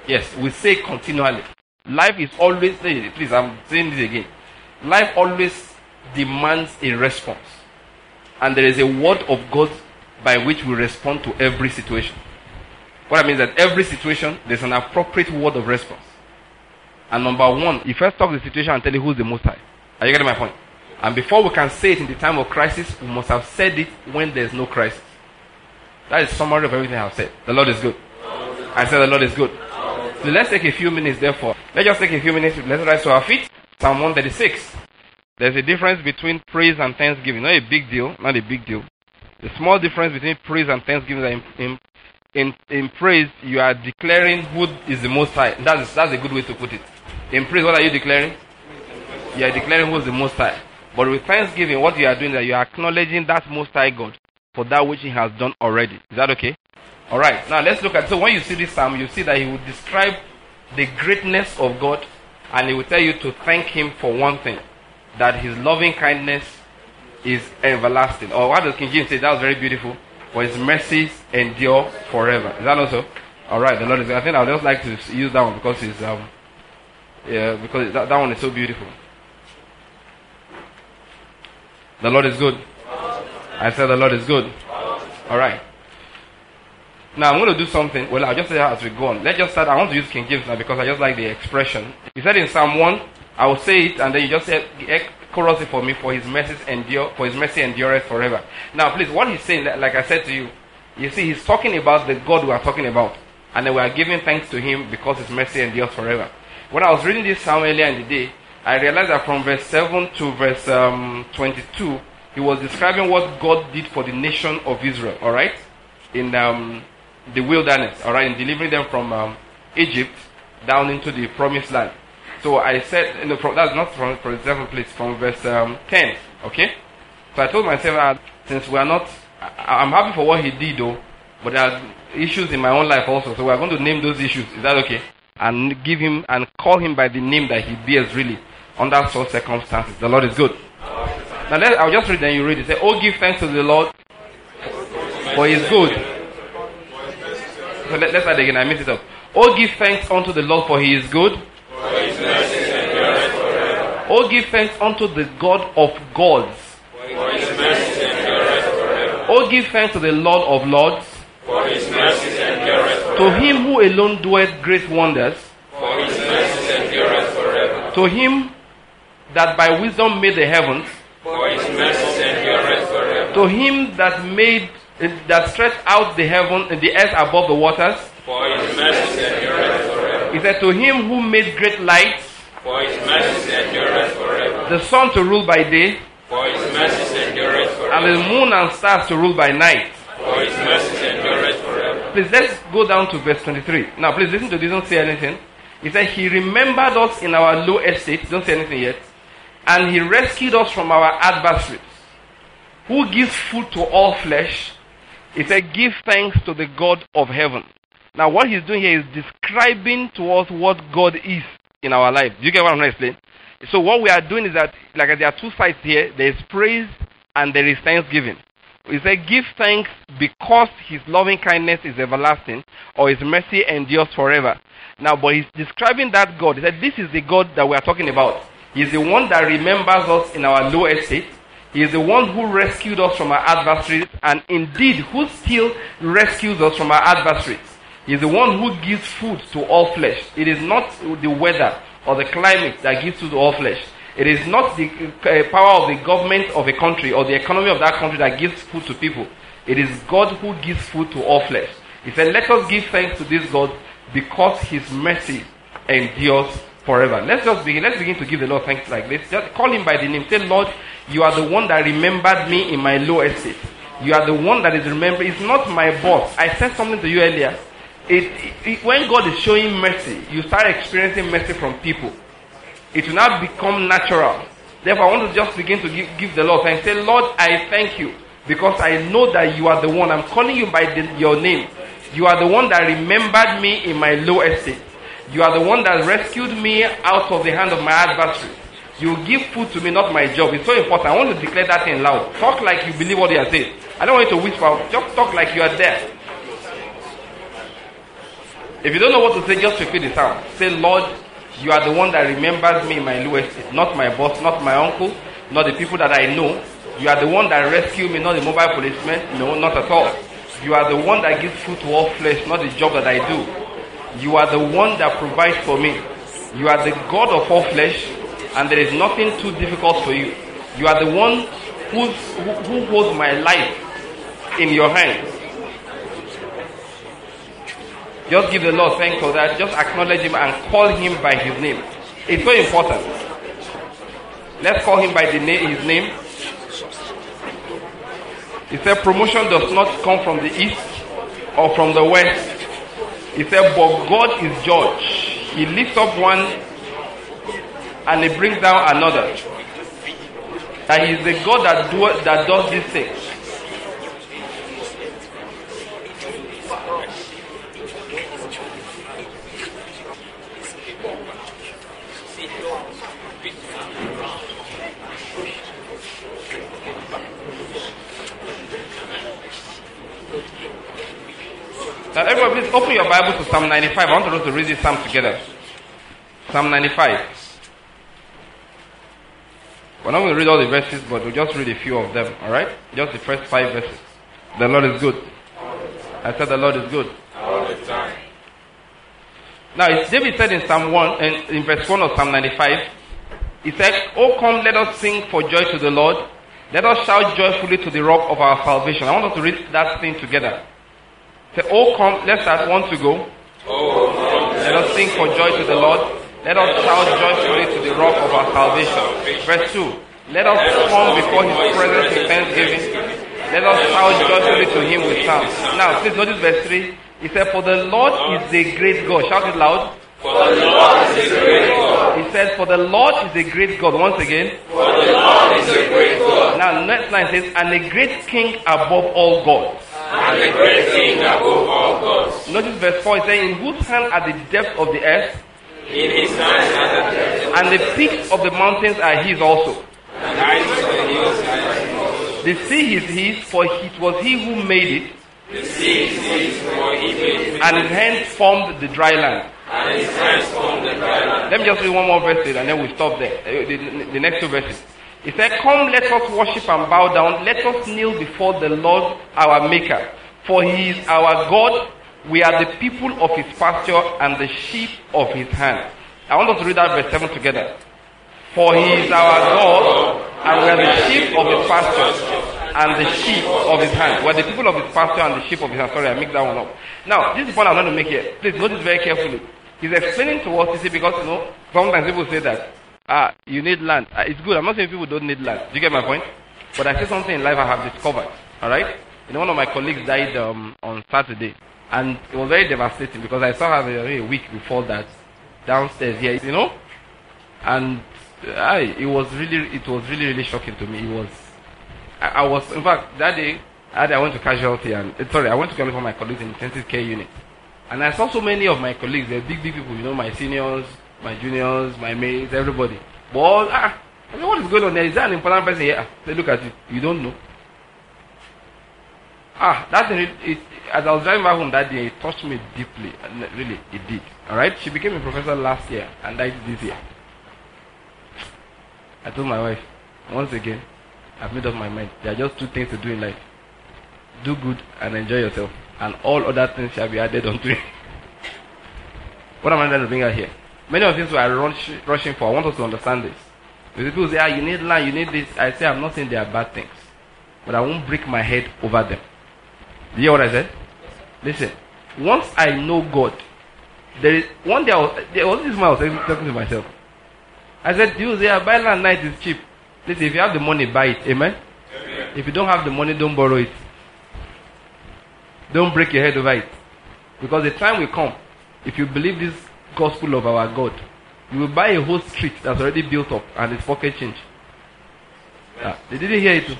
Yes, we say continually. Life is always, please, I'm saying this again. Life always demands a response. And there is a word of God by which we respond to every situation. What I mean is that every situation, there's an appropriate word of response. And number one, you first talk the situation and tell you who's the Most High. Are you getting my point? And before we can say it in the time of crisis, we must have said it when there's no crisis. That is summary of everything I've said. The Lord is good. I said the Lord is good. So let's take a few minutes, therefore. Let's just take a few minutes. Let's rise to our feet. Psalm 136. There's a difference between praise and thanksgiving. Not a big deal. Not a big deal. The small difference between praise and thanksgiving is that in praise, you are declaring who is the Most High. That's a good way to put it. In praise, what are you declaring? You are declaring who is the Most High. But with thanksgiving, what you are doing is that you are acknowledging that Most High God for that which He has done already. Is that okay? Alright, now let's look at, so when you see this psalm, you see that he will describe the greatness of God, and he will tell you to thank Him for one thing, that His loving kindness is everlasting. Or what does King James say? That was very beautiful. For His mercies endure forever. Is that also? Alright, the Lord is good. I think I would just like to use that one because it's because that one is so beautiful. The Lord is good. I said the Lord is good. Alright. Now I'm going to do something. Well, I'll just say as we go on. Let's just start. I want to use King James now because I just like the expression. He said in Psalm 1, I will say it and then you just say chorus it for me, for His mercies endure, for His mercy endureth forever. Now please, what he's saying, like I said to you, you see, he's talking about the God we are talking about. And then we are giving thanks to Him because His mercy endures forever. When I was reading this psalm earlier in the day, I realized that from verse 7 to verse 22, he was describing what God did for the nation of Israel, alright? In the wilderness, alright, in delivering them from Egypt down into the promised land. So I said, that's not from the 7th place, from verse 10, okay? So I told myself, since we are not, I'm happy for what He did though, but there are issues in my own life also, so we are going to name those issues, is that okay? And give Him, and call Him by the name that He bears really, under such circumstances. The Lord is good. Now I'll just read, then you read it. Say, oh, give thanks to the Lord, for He is good. So let's start again, I mixed it up. Oh, give thanks unto the Lord, for He is good. For His mercies endureth forever. Oh, give thanks unto the God of gods. For His mercies endureth forever. Oh, give thanks to the Lord of lords. For His mercies endureth forever. To Him who alone doeth great wonders. For His mercies endureth forever. To Him that by wisdom made the heavens. For His mercies endureth forever. To Him that stretched out the heaven and the earth above the waters. For His mercies endureth forever. He said, to Him who made great lights. For His mercies endureth forever. The sun to rule by day. For His mercies endureth forever. And the moon and stars to rule by night. For His mercies endureth forever. Please, let's go down to verse 23. Now, please listen to this. Don't say anything. He said, He remembered us in our low estate. Don't say anything yet. And He rescued us from our adversaries. Who gives food to all flesh. He said, give thanks to the God of heaven. Now, what he's doing here is describing to us what God is in our life. Do you get what I'm trying to explain? So what we are doing is that, like there are two sides here. There is praise and there is thanksgiving. He said, give thanks because His loving kindness is everlasting, or His mercy endures forever. Now, but he's describing that God. He said, this is the God that we are talking about. He is the one that remembers us in our low estate. He is the one who rescued us from our adversaries, and indeed who still rescues us from our adversaries. He is the one who gives food to all flesh. It is not the weather or the climate that gives food to all flesh. It is not the power of the government of a country or the economy of that country that gives food to people. It is God who gives food to all flesh. He said, let us give thanks to this God because His mercy endures forever. Let's begin to give the Lord thanks like this. Just call Him by the name. Say, Lord, You are the one that remembered me in my low estate. You are the one that is remembered. It's not my boss. I said something to you earlier. When God is showing mercy, you start experiencing mercy from people. It will not become natural. Therefore, I want to just begin to give the Lord thanks. Say, Lord, I thank You because I know that You are the one. I'm calling You by Your name. You are the one that remembered me in my low estate. You are the one that rescued me out of the hand of my adversary. You give food to me, not my job. It's so important. I want to declare that in loud. Talk like you believe what you are saying. I don't want you to whisper. Just talk like you are there. If you don't know what to say, just repeat the psalm. Say, Lord, you are the one that remembers me in my lowest state. Not my boss, not my uncle, not the people that I know. You are the one that rescued me, not the mobile policeman. No, not at all. You are the one that gives food to all flesh, not the job that I do. You are the one that provides for me. You are the God of all flesh, and there is nothing too difficult for you. You are the one who holds my life in your hands. Just give the Lord thanks for that. Just acknowledge him and call him by his name. It's so important. Let's call him by his name. He said promotion does not come from the east or from the west. He said, but God is judge. He lifts up one and he brings down another. That he is the God that does these things. Now everybody please open your Bible to Psalm 95. I want us to read this psalm together. Psalm 95. We're not going to read all the verses, but we'll just read a few of them, alright? Just the first 5 verses. The Lord is good. I said the Lord is good. All the time. Now David said in Psalm 1, in verse 1 of Psalm 95, he said, "Oh come, let us sing for joy to the Lord. Let us shout joyfully to the rock of our salvation." I want us to read that thing together. Say, "Oh come," let's start 1 to go. Oh, come, Let us sing for joy to the Lord. Let us shout joyfully to the rock of our salvation. Verse 2. Let us come before his presence with thanksgiving. Let us shout joyfully to him with psalms. Now, please notice verse 3. He said, "For the Lord is a great God." Shout it loud. For the Lord is a great God. He said, "For the Lord is a great God." Once again. For the Lord is a great God. Now, next line says, "And a great king above all gods." And a great king above all gods. Notice verse 4. He said, "In whose hand are the depths of the earth, In his hands are the depths, and the peaks of the mountains are his also. and heights of the hills are his. The sea is his, for it was he who made it, The sea is his, for he made it, and his hands formed the dry land." and his hands formed the dry land. Let me just read one more verse and then we'll stop there. The next 2 verses. He said, "Come, let us worship and bow down. Let us kneel before the Lord our Maker. For he is our God. We are the people of his pasture and the sheep of his hand." I want us to read that verse 7 together. "For he is our God, and we are the sheep of his pasture and the sheep of his hand." We are the people of his pasture and the sheep of his hand. Sorry, I mixed that one up. Now, this is the point I'm going to make here. Please notice very carefully. He's explaining to us, you see, because, sometimes people say that, you need land. It's good. I'm not saying people don't need land. Do you get my point? But I say something in life I have discovered. Alright? One of my colleagues died on Saturday. And it was very devastating because I saw her a week before that downstairs here, and it was really shocking to me. I was, in fact, that day I went to casualty I went to call for my colleagues in the intensive care unit, and I saw so many of my colleagues. They're big people, my seniors, my juniors, my mates, everybody. But I mean, what is going on there? Is there an important person here? They look at you. You don't know. That thing, as I was driving back home that day, it touched me deeply. And really, it did. Alright? She became a professor last year and died this year. I told my wife, once again, I've made up my mind. There are just 2 things to do in life. Do good and enjoy yourself. And all other things shall be added onto it. What am I trying to bring out here? Many of these we are rushing for. I want us to understand this. Because people say, you need land, you need this. I say, I'm not saying they are bad things. But I won't break my head over them. Do you hear what I said? Listen, once I know God, one day there was this man I was talking to myself. I said, "You say buy land night is cheap. Listen, if you have the money, buy it. Amen? Amen. If you don't have the money, don't borrow it. Don't break your head over it. Because the time will come, if you believe this gospel of our God, you will buy a whole street that's already built up and it's pocket change." They didn't hear it too.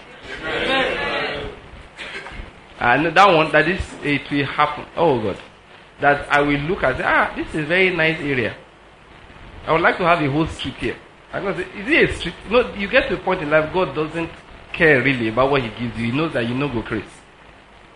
And that one, it will happen. Oh God. That I will look and say, this is a very nice area. I would like to have a whole street here. I'm going to say, is it a street? You get to a point in life, God doesn't care really about what he gives you. He knows that you go crazy.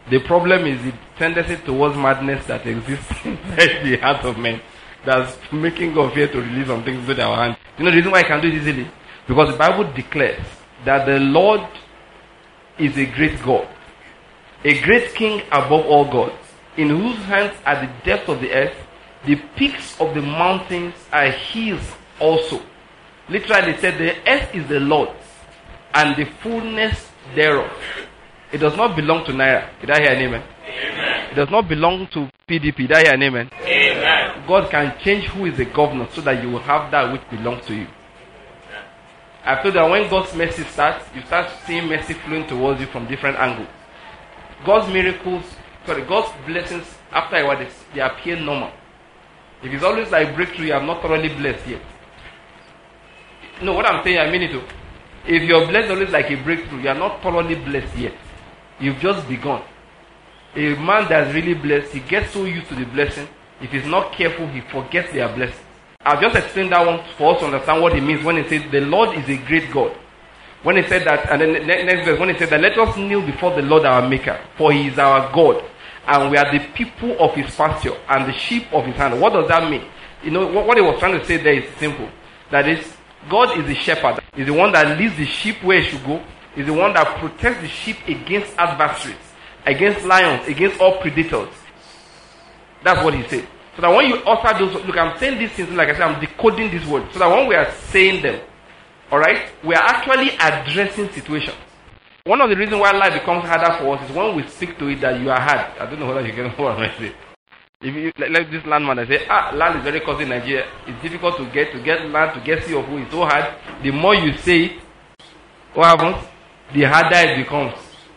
The problem is the tendency towards madness that exists inside the heart of men. That's making God fear to release some things into our hands. You know the reason why I can do it easily? Because the Bible declares that the Lord is a great God, a great king above all gods, in whose hands are the depths of the earth, the peaks of the mountains are his also. Literally it said the earth is the Lord's and the fullness thereof. It does not belong to Naira. Did I hear an amen? Amen. It does not belong to PDP. Did I hear an amen? Amen. God can change who is the governor so that you will have that which belongs to you. I feel that when God's mercy starts, you start seeing mercy flowing towards you from different angles. God's miracles, God's blessings, after a while, they appear normal. If it's always like breakthrough, you are not thoroughly blessed yet. No, what I'm saying, I mean it too. If you're blessed always like a breakthrough, you are not thoroughly blessed yet. You've just begun. A man that's really blessed, he gets so used to the blessing, if he's not careful, he forgets their blessing. I'll just explain that one for us to understand what it means when it says the Lord is a great God. When it said that, and then next verse, when it said that let us kneel before the Lord our Maker, for he is our God, and we are the people of his pasture, and the sheep of his hand. What does that mean? You know, what he was trying to say there is simple. That is, God is the shepherd. He's the one that leads the sheep where it should go. He's the one that protects the sheep against adversaries, against lions, against all predators. That's what he said. So that when you utter those, look, I'm saying these things, like I said, I'm decoding these words. So that when we are saying them, alright, we are actually addressing situations. One of the reasons why life becomes harder for us is when we speak to it that you are hard. I don't know whether you get what I'm saying. If you let this landman, I say, land is very costly in Nigeria. It's difficult to get land, to get CO food. It's so hard. The more you say it, what happens? The harder it becomes.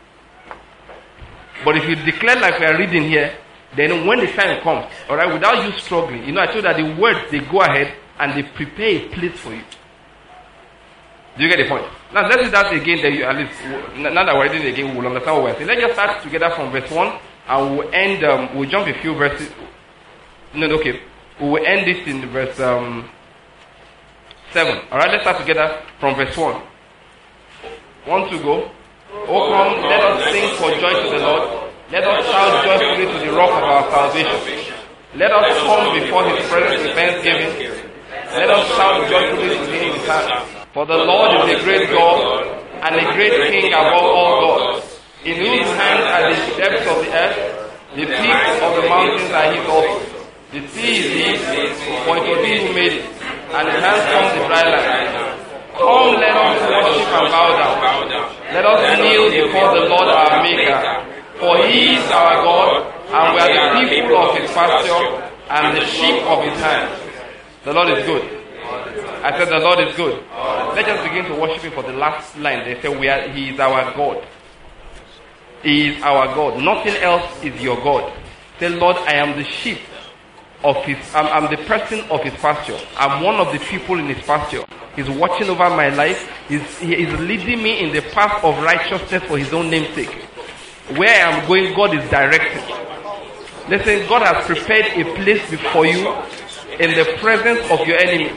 But if you declare like we are reading here, then when the time comes, alright, without you struggling, you know, I told you that the words, they go ahead and they prepare a place for you. Do you get the point? Now let's do that again, then you, at least, now that we're reading it again, we'll understand what we're saying. Let's just start together from verse 1, and we'll end, we'll jump a few verses. No, okay. We'll end it in verse 7. Alright, let's start together from verse 1. 1 to go. Oh come, let us sing for joy to the Lord. Let us shout joyfully to the rock of our salvation. Let us come before his presence with thanksgiving. Let us shout joyfully to him in his hand. For the Lord is a great God and a great king above all gods, in whose hands are the depths of the earth, the peaks of the mountains are his also. The sea is his, for it was he who made it, and his hands formed the dry land. Come, let us worship and bow down. Let us kneel before the Lord our Maker, for he is our God, and we are the people of his pasture, and the sheep of his hand. The Lord is good. I said the Lord is good. Let's just begin to worship him for the last line. They say he is our God. He is our God. Nothing else is your God. Say, Lord, I am the sheep of his, I'm the person of his pasture. I'm one of the people in his pasture. He's watching over my life. He is leading me in the path of righteousness for his own name's sake. Where I am going, God is directing. Listen, God has prepared a place before you in the presence of your enemy.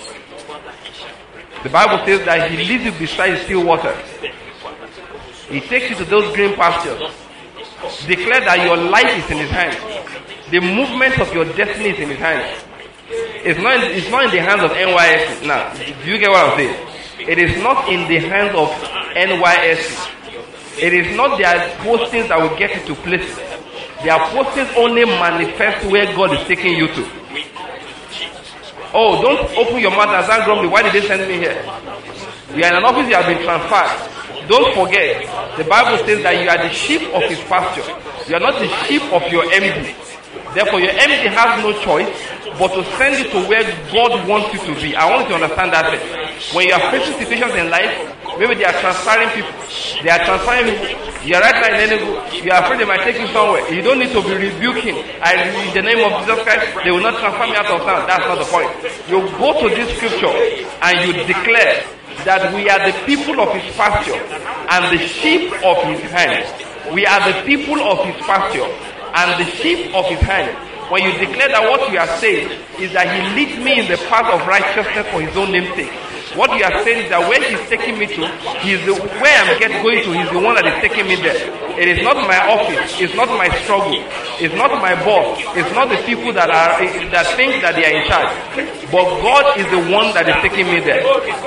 The Bible says that he leads you beside still waters. He takes you to those green pastures. Declare that your life is in his hands. The movement of your destiny is in his hands. It's not in the hands of NYSC. Now, do you get what I'm saying? It is not in the hands of NYSC. It is not their postings that will get you to places. Their postings only manifest where God is taking you to. Oh, don't open your mouth and start grumbling. Why did they send me here? You are in an office, you have been transferred. Don't forget, the Bible says that you are the sheep of his pasture. You are not the sheep of your MD. Therefore, your MD has no choice but to send you to where God wants you to be. I want you to understand that. When you are facing situations in life, maybe they are transferring people. They are transferring people. You are right now in Enugu. You are afraid they might take you somewhere. You don't need to be rebuking. In the name of Jesus Christ, they will not transfer me out of town. That's not the point. You go to this scripture and you declare that we are the people of his pasture and the sheep of his hand. We are the people of his pasture and the sheep of his hand. When you declare that, what you are saying is that he leads me in the path of righteousness for his own name's sake. What you are saying is that where he's taking me to, where I'm going to, he's the one that is taking me there. It is not my office, it's not my struggle, it's not my boss, it's not the people that think that they are in charge. But God is the one that is taking me there.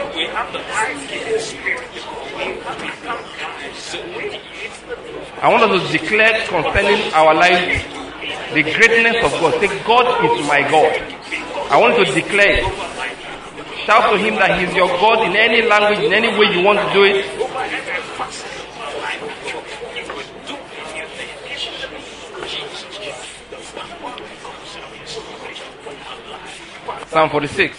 I want us to declare concerning our lives the greatness of God. Say, God is my God. I want you to declare it. Shout to him that he's your God in any language, in any way you want to do it. Psalm 46.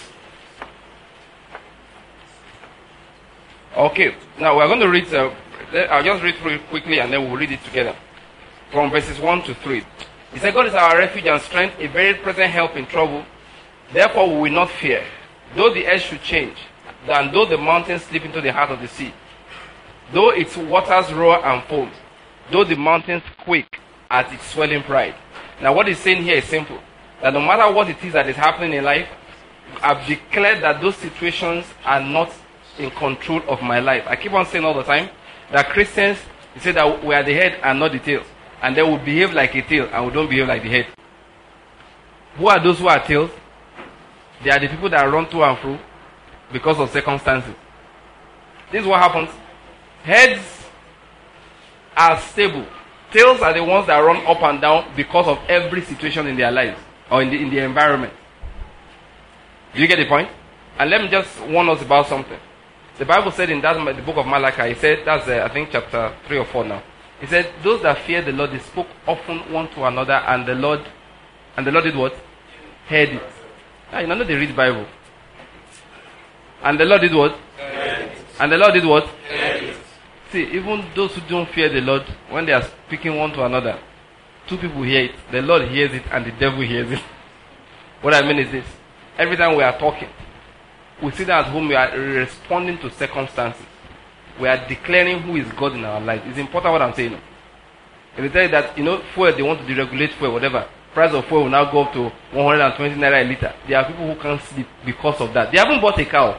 Okay, now we're going to read, I'll just read through it quickly and then we'll read it together. From verses 1 to 3. He said, God is our refuge and strength, a very present help in trouble. Therefore we will not fear, though the earth should change, and though the mountains slip into the heart of the sea, though its waters roar and foam, though the mountains quake at its swelling pride. Now what he's saying here is simple. That no matter what it is that is happening in life, I've declared that those situations are not in control of my life. I keep on saying all the time that Christians, they say that we are the head and not the tail. And they will behave like a tail and we don't behave like the head. Who are those who are tails? They are the people that run to and fro because of circumstances. This is what happens. Heads are stable. Tails are the ones that run up and down because of every situation in their lives or in the environment. Do you get the point? And let me just warn us about something. The Bible said in the book of Malachi, it said, that's I think chapter 3 or 4 now. It said, those that fear the Lord, they spoke often one to another, and the Lord did what? Heard it. Now, you know they read the Bible. And the Lord did what? And the Lord did what? See, even those who don't fear the Lord, when they are speaking one to another, two people hear it. The Lord hears it and the devil hears it. What I mean is this. Every time we are talking, we sit at home, we are responding to circumstances. We are declaring who is God in our lives. It's important what I'm saying. If they tell you that, fuel, they want to deregulate fuel, whatever, price of fuel will now go up to 120 naira a liter. There are people who can't sleep because of that. They haven't bought a cow.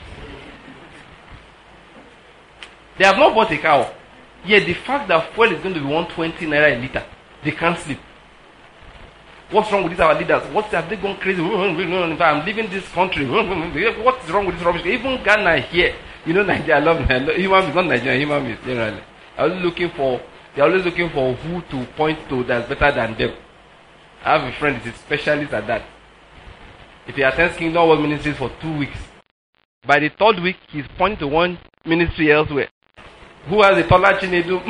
They have not bought a cow. Yet the fact that fuel is going to be 120 naira a liter, they can't sleep. What's wrong with these our leaders? What have they gone crazy? I'm leaving this country. What is wrong with this rubbish? Even Ghana here, Nigeria, I love human beings, not Nigeria, human beings generally. They're always looking for who to point to that's better than them. I have a friend, he's a specialist at that. If he attends Kingdom World Ministries for 2 weeks, by the 3rd week, he's pointing to one ministry elsewhere. Who has a taller Chinedu?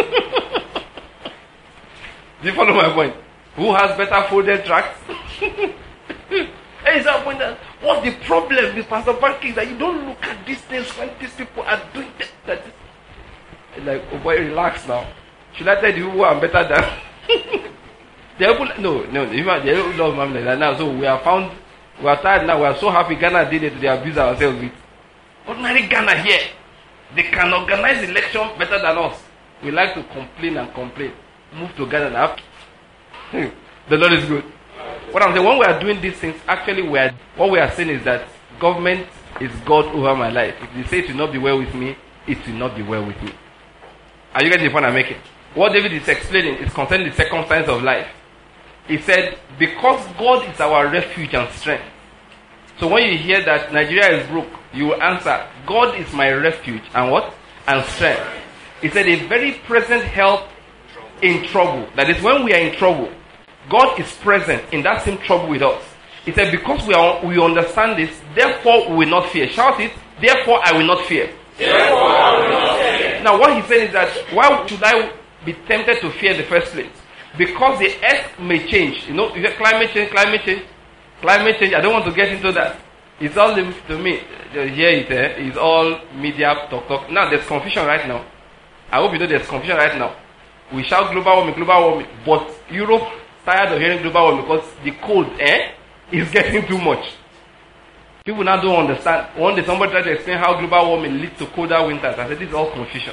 Do you follow my point? Who has better folded tracks? Hey, what's the problem with Pastor Banky is that you don't look at these things when these people are doing that. Like, oh boy, relax now. Should I tell you who I'm better than? No, they love me like that now. So we are tired now. We are so happy Ghana did it. They abuse ourselves with. Ordinary Ghana here, they can organize election better than us. We like to complain and complain. Move to Ghana now. The Lord is good. What I'm saying, when we are doing these things, actually what we are saying is that government is God over my life. If they say it will not be well with me, it will not be well with me. Are you getting the point I'm making? What David is explaining is concerning the circumstance of life. He said, because God is our refuge and strength. So when you hear that Nigeria is broke, you will answer, God is my refuge and what? And strength. He said, a very present help in trouble. That is, when we are in trouble, God is present in that same trouble with us. He said, because we understand this, therefore we will not fear. Shout it, therefore I will not fear. Therefore I will not fear. Now what he's saying is that, why should I be tempted to fear in the first place? Because the earth may change. You get climate change. I don't want to get into that. It's all to me. Here it's all media talk. Now there's confusion right now. I hope you know there's confusion right now. We shout global warming, but Europe tired of hearing global warming because the cold is getting too much. People now don't understand. One day somebody tried to explain how global warming leads to colder winters. I said this is all confusion.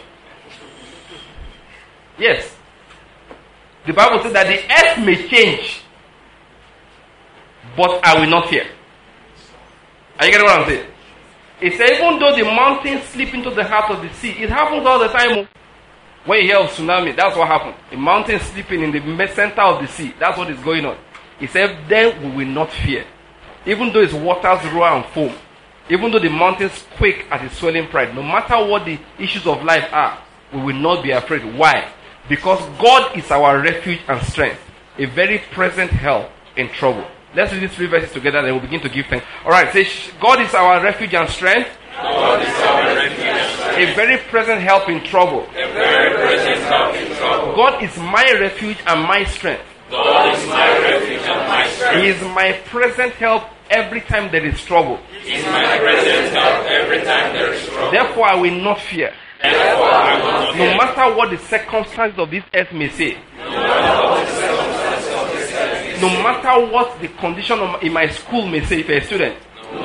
Yes. The Bible says that the earth may change, but I will not fear. Are you getting what I'm saying? He said, even though the mountains slip into the heart of the sea, it happens all the time. When you hear of tsunami, that's what happened. A mountain slipping in the center of the sea. That's what is going on. He said, then we will not fear. Even though its waters roar and foam, even though the mountains quake at its swelling pride, no matter what the issues of life are, we will not be afraid. Why? Because God is our refuge and strength, a very present help in trouble. Let's read these 3 verses together and then we'll begin to give thanks. Alright, say, God is our refuge and strength. God is our refuge and strength. A very present help in trouble. A very present help in trouble. God is my refuge and my strength. God is my refuge and my strength. He is my present help every time there is trouble. He is my present help every time there is trouble. Therefore I will not fear. Therefore I will not fear. No matter what the circumstances of this earth may say. No matter what the condition in my school may say if you're a student.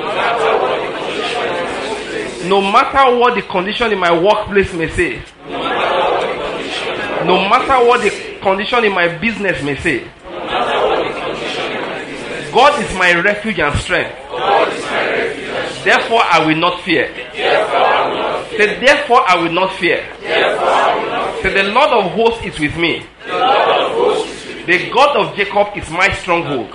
No matter what the condition in my workplace may say. No matter what the condition in my business may say. God is my refuge and strength. Therefore I will not fear. Say, therefore I will not fear. Say, the Lord of hosts is with me. The God of Jacob is my stronghold.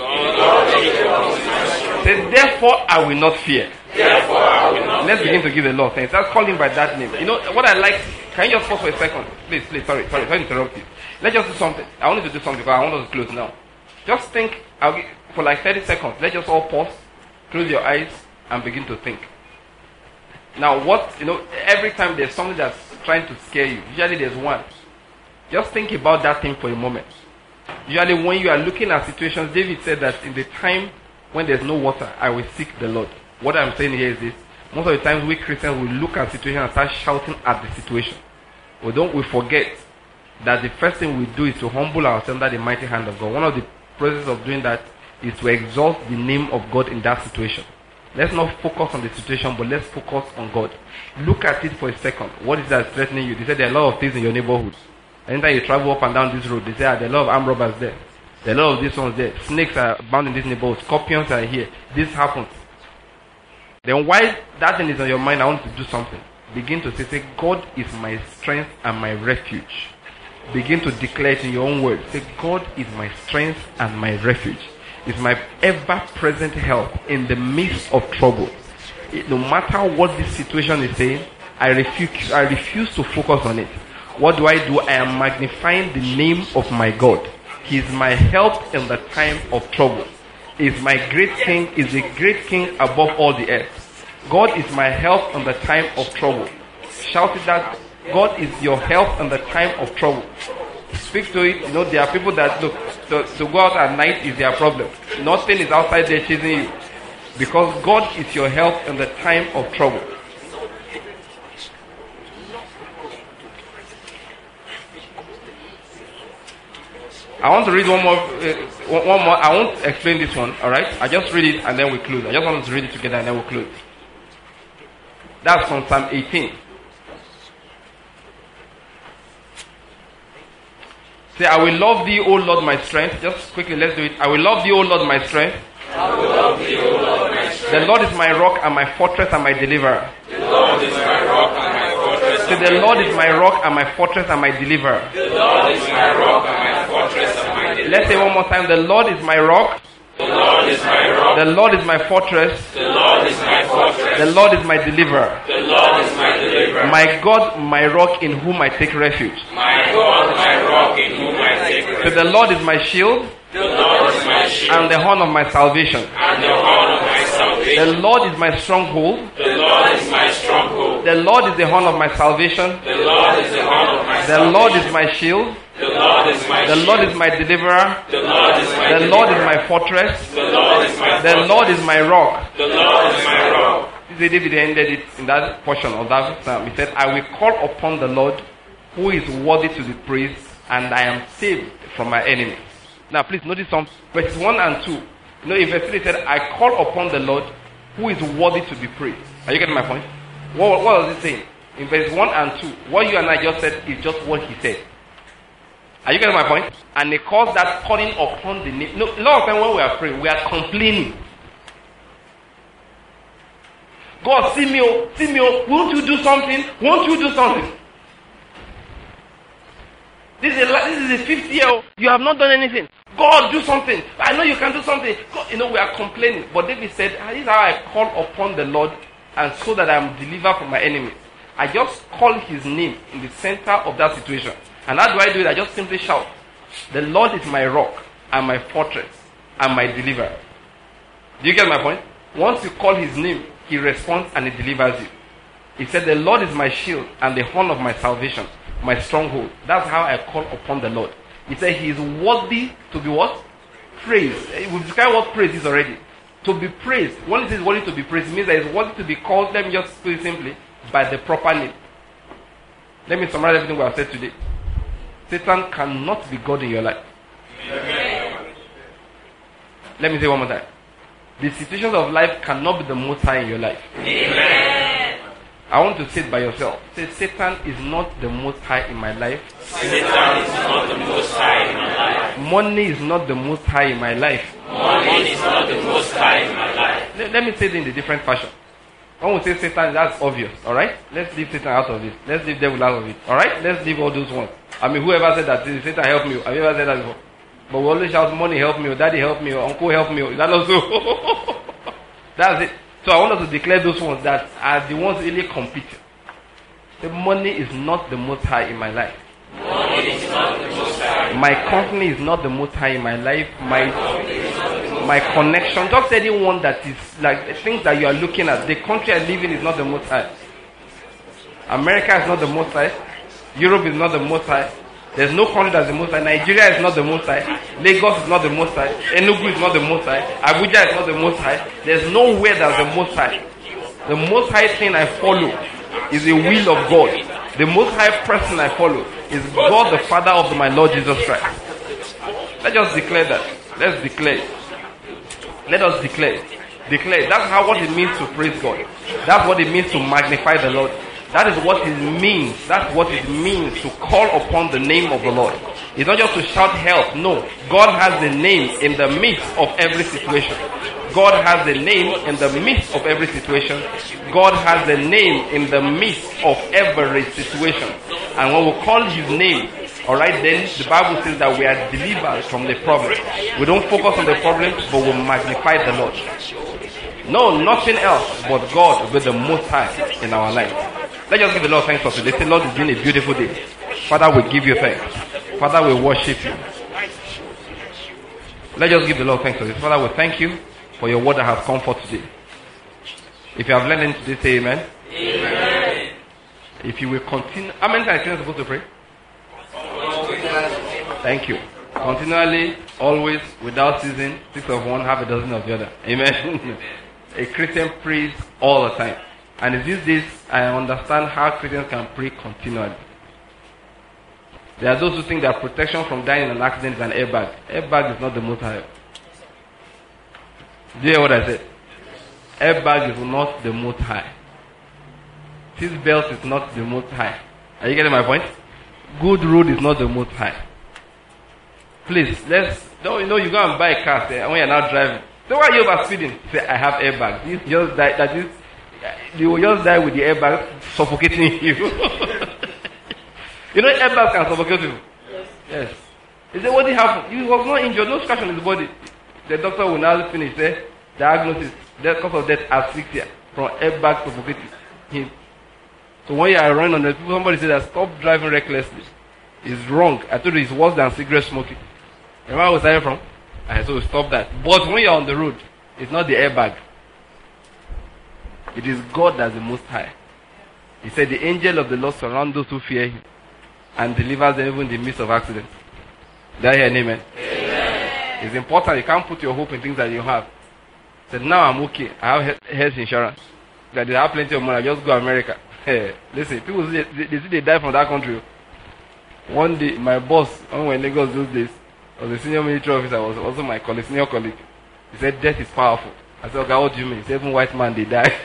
Say, therefore I will not fear. Let's begin to give the Lord thanks. Let's call him by that name. You know what I like? Can you just pause for a second? Please, sorry to interrupt you. Let's just do something. I want you to do something because I want us to close now. Just think, for like 30 seconds. Let's just all pause, close your eyes, and begin to think. Now every time there's something that's trying to scare you, usually there's one. Just think about that thing for a moment. Usually when you are looking at situations, David said that in the time when there's no water, I will seek the Lord. What I'm saying here is this. Most of the times we Christians will look at situations and start shouting at the situation. We forget that the first thing we do is to humble ourselves under the mighty hand of God. One of the processes of doing that is to exalt the name of God in that situation. Let's not focus on the situation, but let's focus on God. Look at it for a second. What is that threatening you? They say there are a lot of things in your neighborhood. Anytime you travel up and down this road, they say there are a lot of armed robbers there. There are a lot of these ones there. Snakes are bound in this neighborhood. Scorpions are here. This happens. Then while that thing is on your mind, I want to do something. Begin to say, God is my strength and my refuge. Begin to declare it in your own words. Say, God is my strength and my refuge. Is my ever-present help in the midst of trouble. No matter what this situation is saying, I refuse to focus on it. What do? I am magnifying the name of my God. He is my help in the time of trouble. He is my great king, is a great king above all the earth. God is my help in the time of trouble. Shout it that God is your help in the time of trouble. Speak to it. There are people that look to go out at night is their problem. Nothing is outside there chasing you. Because God is your help in the time of trouble. I want to read one more. I won't explain this one, alright? I just read it and then we close. I just want us to read it together and then we'll close. That's from Psalm 18. Say, I will love thee, O Lord, my strength. Just quickly, let's do it. I will love thee, O Lord, my strength. I will love thee, O Lord, my strength. The Lord is my rock and my fortress and my deliverer. The Lord is my rock and my fortress. Say, the Lord is my rock and my fortress and my deliverer. The Lord is my rock and my fortress and my deliverer. Let's say one more time. The Lord is my rock. The Lord is my rock. The Lord is my fortress. The Lord is my fortress. The Lord is my deliverer. The Lord is my deliverer. My God, my rock in whom I take refuge. My God, my rock in whom I take refuge. So the Lord is my shield. The Lord is my shield. And the horn of my salvation. And the horn of my salvation. The Lord is my stronghold. The Lord is my stronghold. The Lord is the horn of my salvation. The Lord is the horn of my The salvation. Lord is my shield. The Lord is my The shield. Lord is my deliverer. The Lord is my The Lord is deliverer. my fortress. The Lord is my The fortress. Lord is my rock. The Lord is my rock. David ended it in that portion of that psalm. He said, I will call upon the Lord who is worthy to be praised, and I am saved from my enemies. Now please notice some verses 1 and 2. In verse 3 it said, I call upon the Lord who is worthy to be praised. Are you getting my point? What was it saying? In verse 1 and 2, what you and I just said is just what he said. Are you getting my point? And they call that calling upon the name. A lot of times when we are praying, we are complaining. God, see me, won't you do something? Won't you do something? This is a 50-year-old. You have not done anything. God, do something. I know you can do something. God, we are complaining. But David said, this is how I call upon the Lord, and so that I am delivered from my enemies. I just call his name in the center of that situation. And how do I do it? I just simply shout, the Lord is my rock and my fortress and my deliverer. Do you get my point? Once you call his name, he responds and he delivers you. He said, the Lord is my shield and the horn of my salvation, my stronghold. That's how I call upon the Lord. He said he is worthy to be what? Praised. We've described what praise is already. To be praised. When it is worthy to be praised, it means that it's worthy to be called, let me just put it simply, by the proper name. Let me summarize everything we have said today. Satan cannot be God in your life. Amen. Let me say one more time. The situations of life cannot be the most high in your life. Amen. I want to say it by yourself. Say, Satan is not the most high in my life. Satan is not the most high in my life. Money is not the most high in my life. Money is not the most high in my life. Let me say it in a different fashion. When we say Satan, that's obvious. Alright? Let's leave Satan out of it. Let's leave devil out of it. Alright? Let's leave all those ones. I mean, whoever said that, Satan help me. Have you ever said that before? But we always shout, money help me, or daddy help me, or uncle help me. Is that also? That's it. So I want us to declare those ones that are the ones really competing. The money is not the most high in my life. Money is not the most high. My company is not the most high in my life. My connection, just anyone that is like the things that you are looking at. The country I live in is not the most high. America is not the most high. Europe is not the most high. There's no country that's the most high. Nigeria is not the most high. Lagos is not the most high. Enugu is not the most high. Abuja is not the most high. There's nowhere that's the most high. The most high thing I follow is the will of God. The most high person I follow is God the Father of my Lord Jesus Christ. Let's just declare that. Let's declare it. Let us declare. Declare. That's how what it means to praise God. That's what it means to magnify the Lord. That is what it means. That's what it means to call upon the name of the Lord. It's not just to shout help. No. God has the name in the midst of every situation. God has the name in the midst of every situation. God has the name in the midst of every situation. And when we call his name, alright, then the Bible says that we are delivered from the problem. We don't focus on the problem, but we magnify the Lord. No, nothing else but God with the most high in our life. Let's just give the Lord thanks for today. Say, Lord, it's been a beautiful day. Father, we give you thanks. Father, we worship you. Let's just give the Lord thanks for this. Father, we thank you for your word that has come forth today. If you have learned into this, say amen. Amen. If you will continue. How many times are you supposed to pray? Thank you. Continually, always, without ceasing, 6 of one, half a dozen of the other. Amen. A Christian prays all the time. And in these days, I understand how Christians can pray continually. There are those who think that protection from dying in an accident is an airbag. Airbag is not the most high. Do you hear what I said? Airbag is not the most high. Seatbelt is not the most high. Are you getting my point? Good road is not the most high. Please, you go and buy a car when you're not driving. So why are you over speeding? Say, I have airbags. You just die. You will just die with the airbag suffocating you. You know airbags can suffocate you. Yes. He said, what did happen? He was not injured, no scratch on his body. The doctor will now finish the diagnosis. The cause of death asphyxia from airbag suffocating him. So when you are running on the people, somebody said that stop driving recklessly. It's wrong. I told you it's worse than cigarette smoking. And where I was starting from? I said, so stop that. But when you're on the road, it's not the airbag. It is God that's the most high. He said the angel of the Lord surrounds those who fear him and delivers them even in the midst of accidents. Did I hear an amen? Amen. It's important. You can't put your hope in things that you have. He said, now I'm okay. I have health insurance. That they have plenty of money. I just go to America. Hey, listen, people say they die from that country. One day, my boss, when we were in Lagos those days, was a senior military officer, was also my colleague, senior colleague. He said, death is powerful. I said, okay, what do you mean? He said, even white man, they die.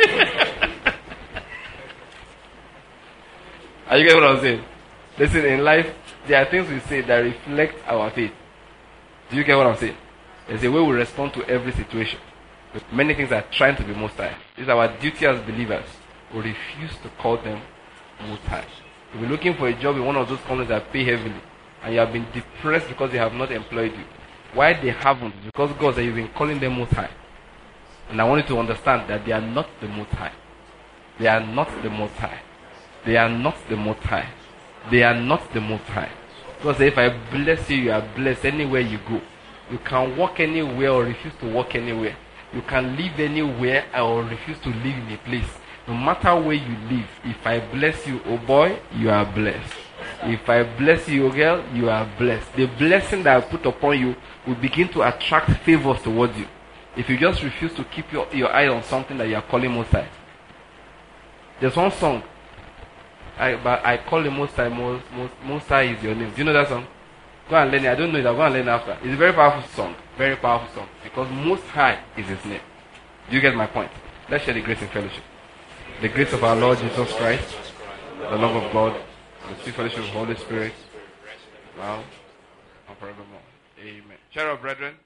Are you getting what I'm saying? Listen, in life, there are things we say that reflect our faith. Do you get what I'm saying? There's a way we respond to every situation. With many things are trying to be Most High. It's our duty as believers. We refuse to call them Most High. If you're looking for a job in one of those companies that pay heavily, and you have been depressed because they have not employed you, why they haven't? Because God said you've been calling them Most High. And I want you to understand that they are not the Most High. They are not the Most High. They are not the Most High. They are not the Most High. God said if I bless you, you are blessed anywhere you go. You can walk anywhere or refuse to walk anywhere. You can live anywhere or refuse to live in a place. No matter where you live, if I bless you, oh boy, you are blessed. If I bless you, oh girl, you are blessed. The blessing that I put upon you will begin to attract favors towards you. If you just refuse to keep your eye on something that you are calling Most High. There's one song. I call the Most High, Most High is your name. Do you know that song? Go and learn it. I don't know it. I'll go and learn it after. It's a very powerful song. Very powerful song. Because Most High is His name. Do you get my point? Let's share the grace in fellowship. The grace of our Lord Jesus Christ, the love of God, the sweet fellowship of the Holy Spirit, now and forevermore. Amen. Share our brethren.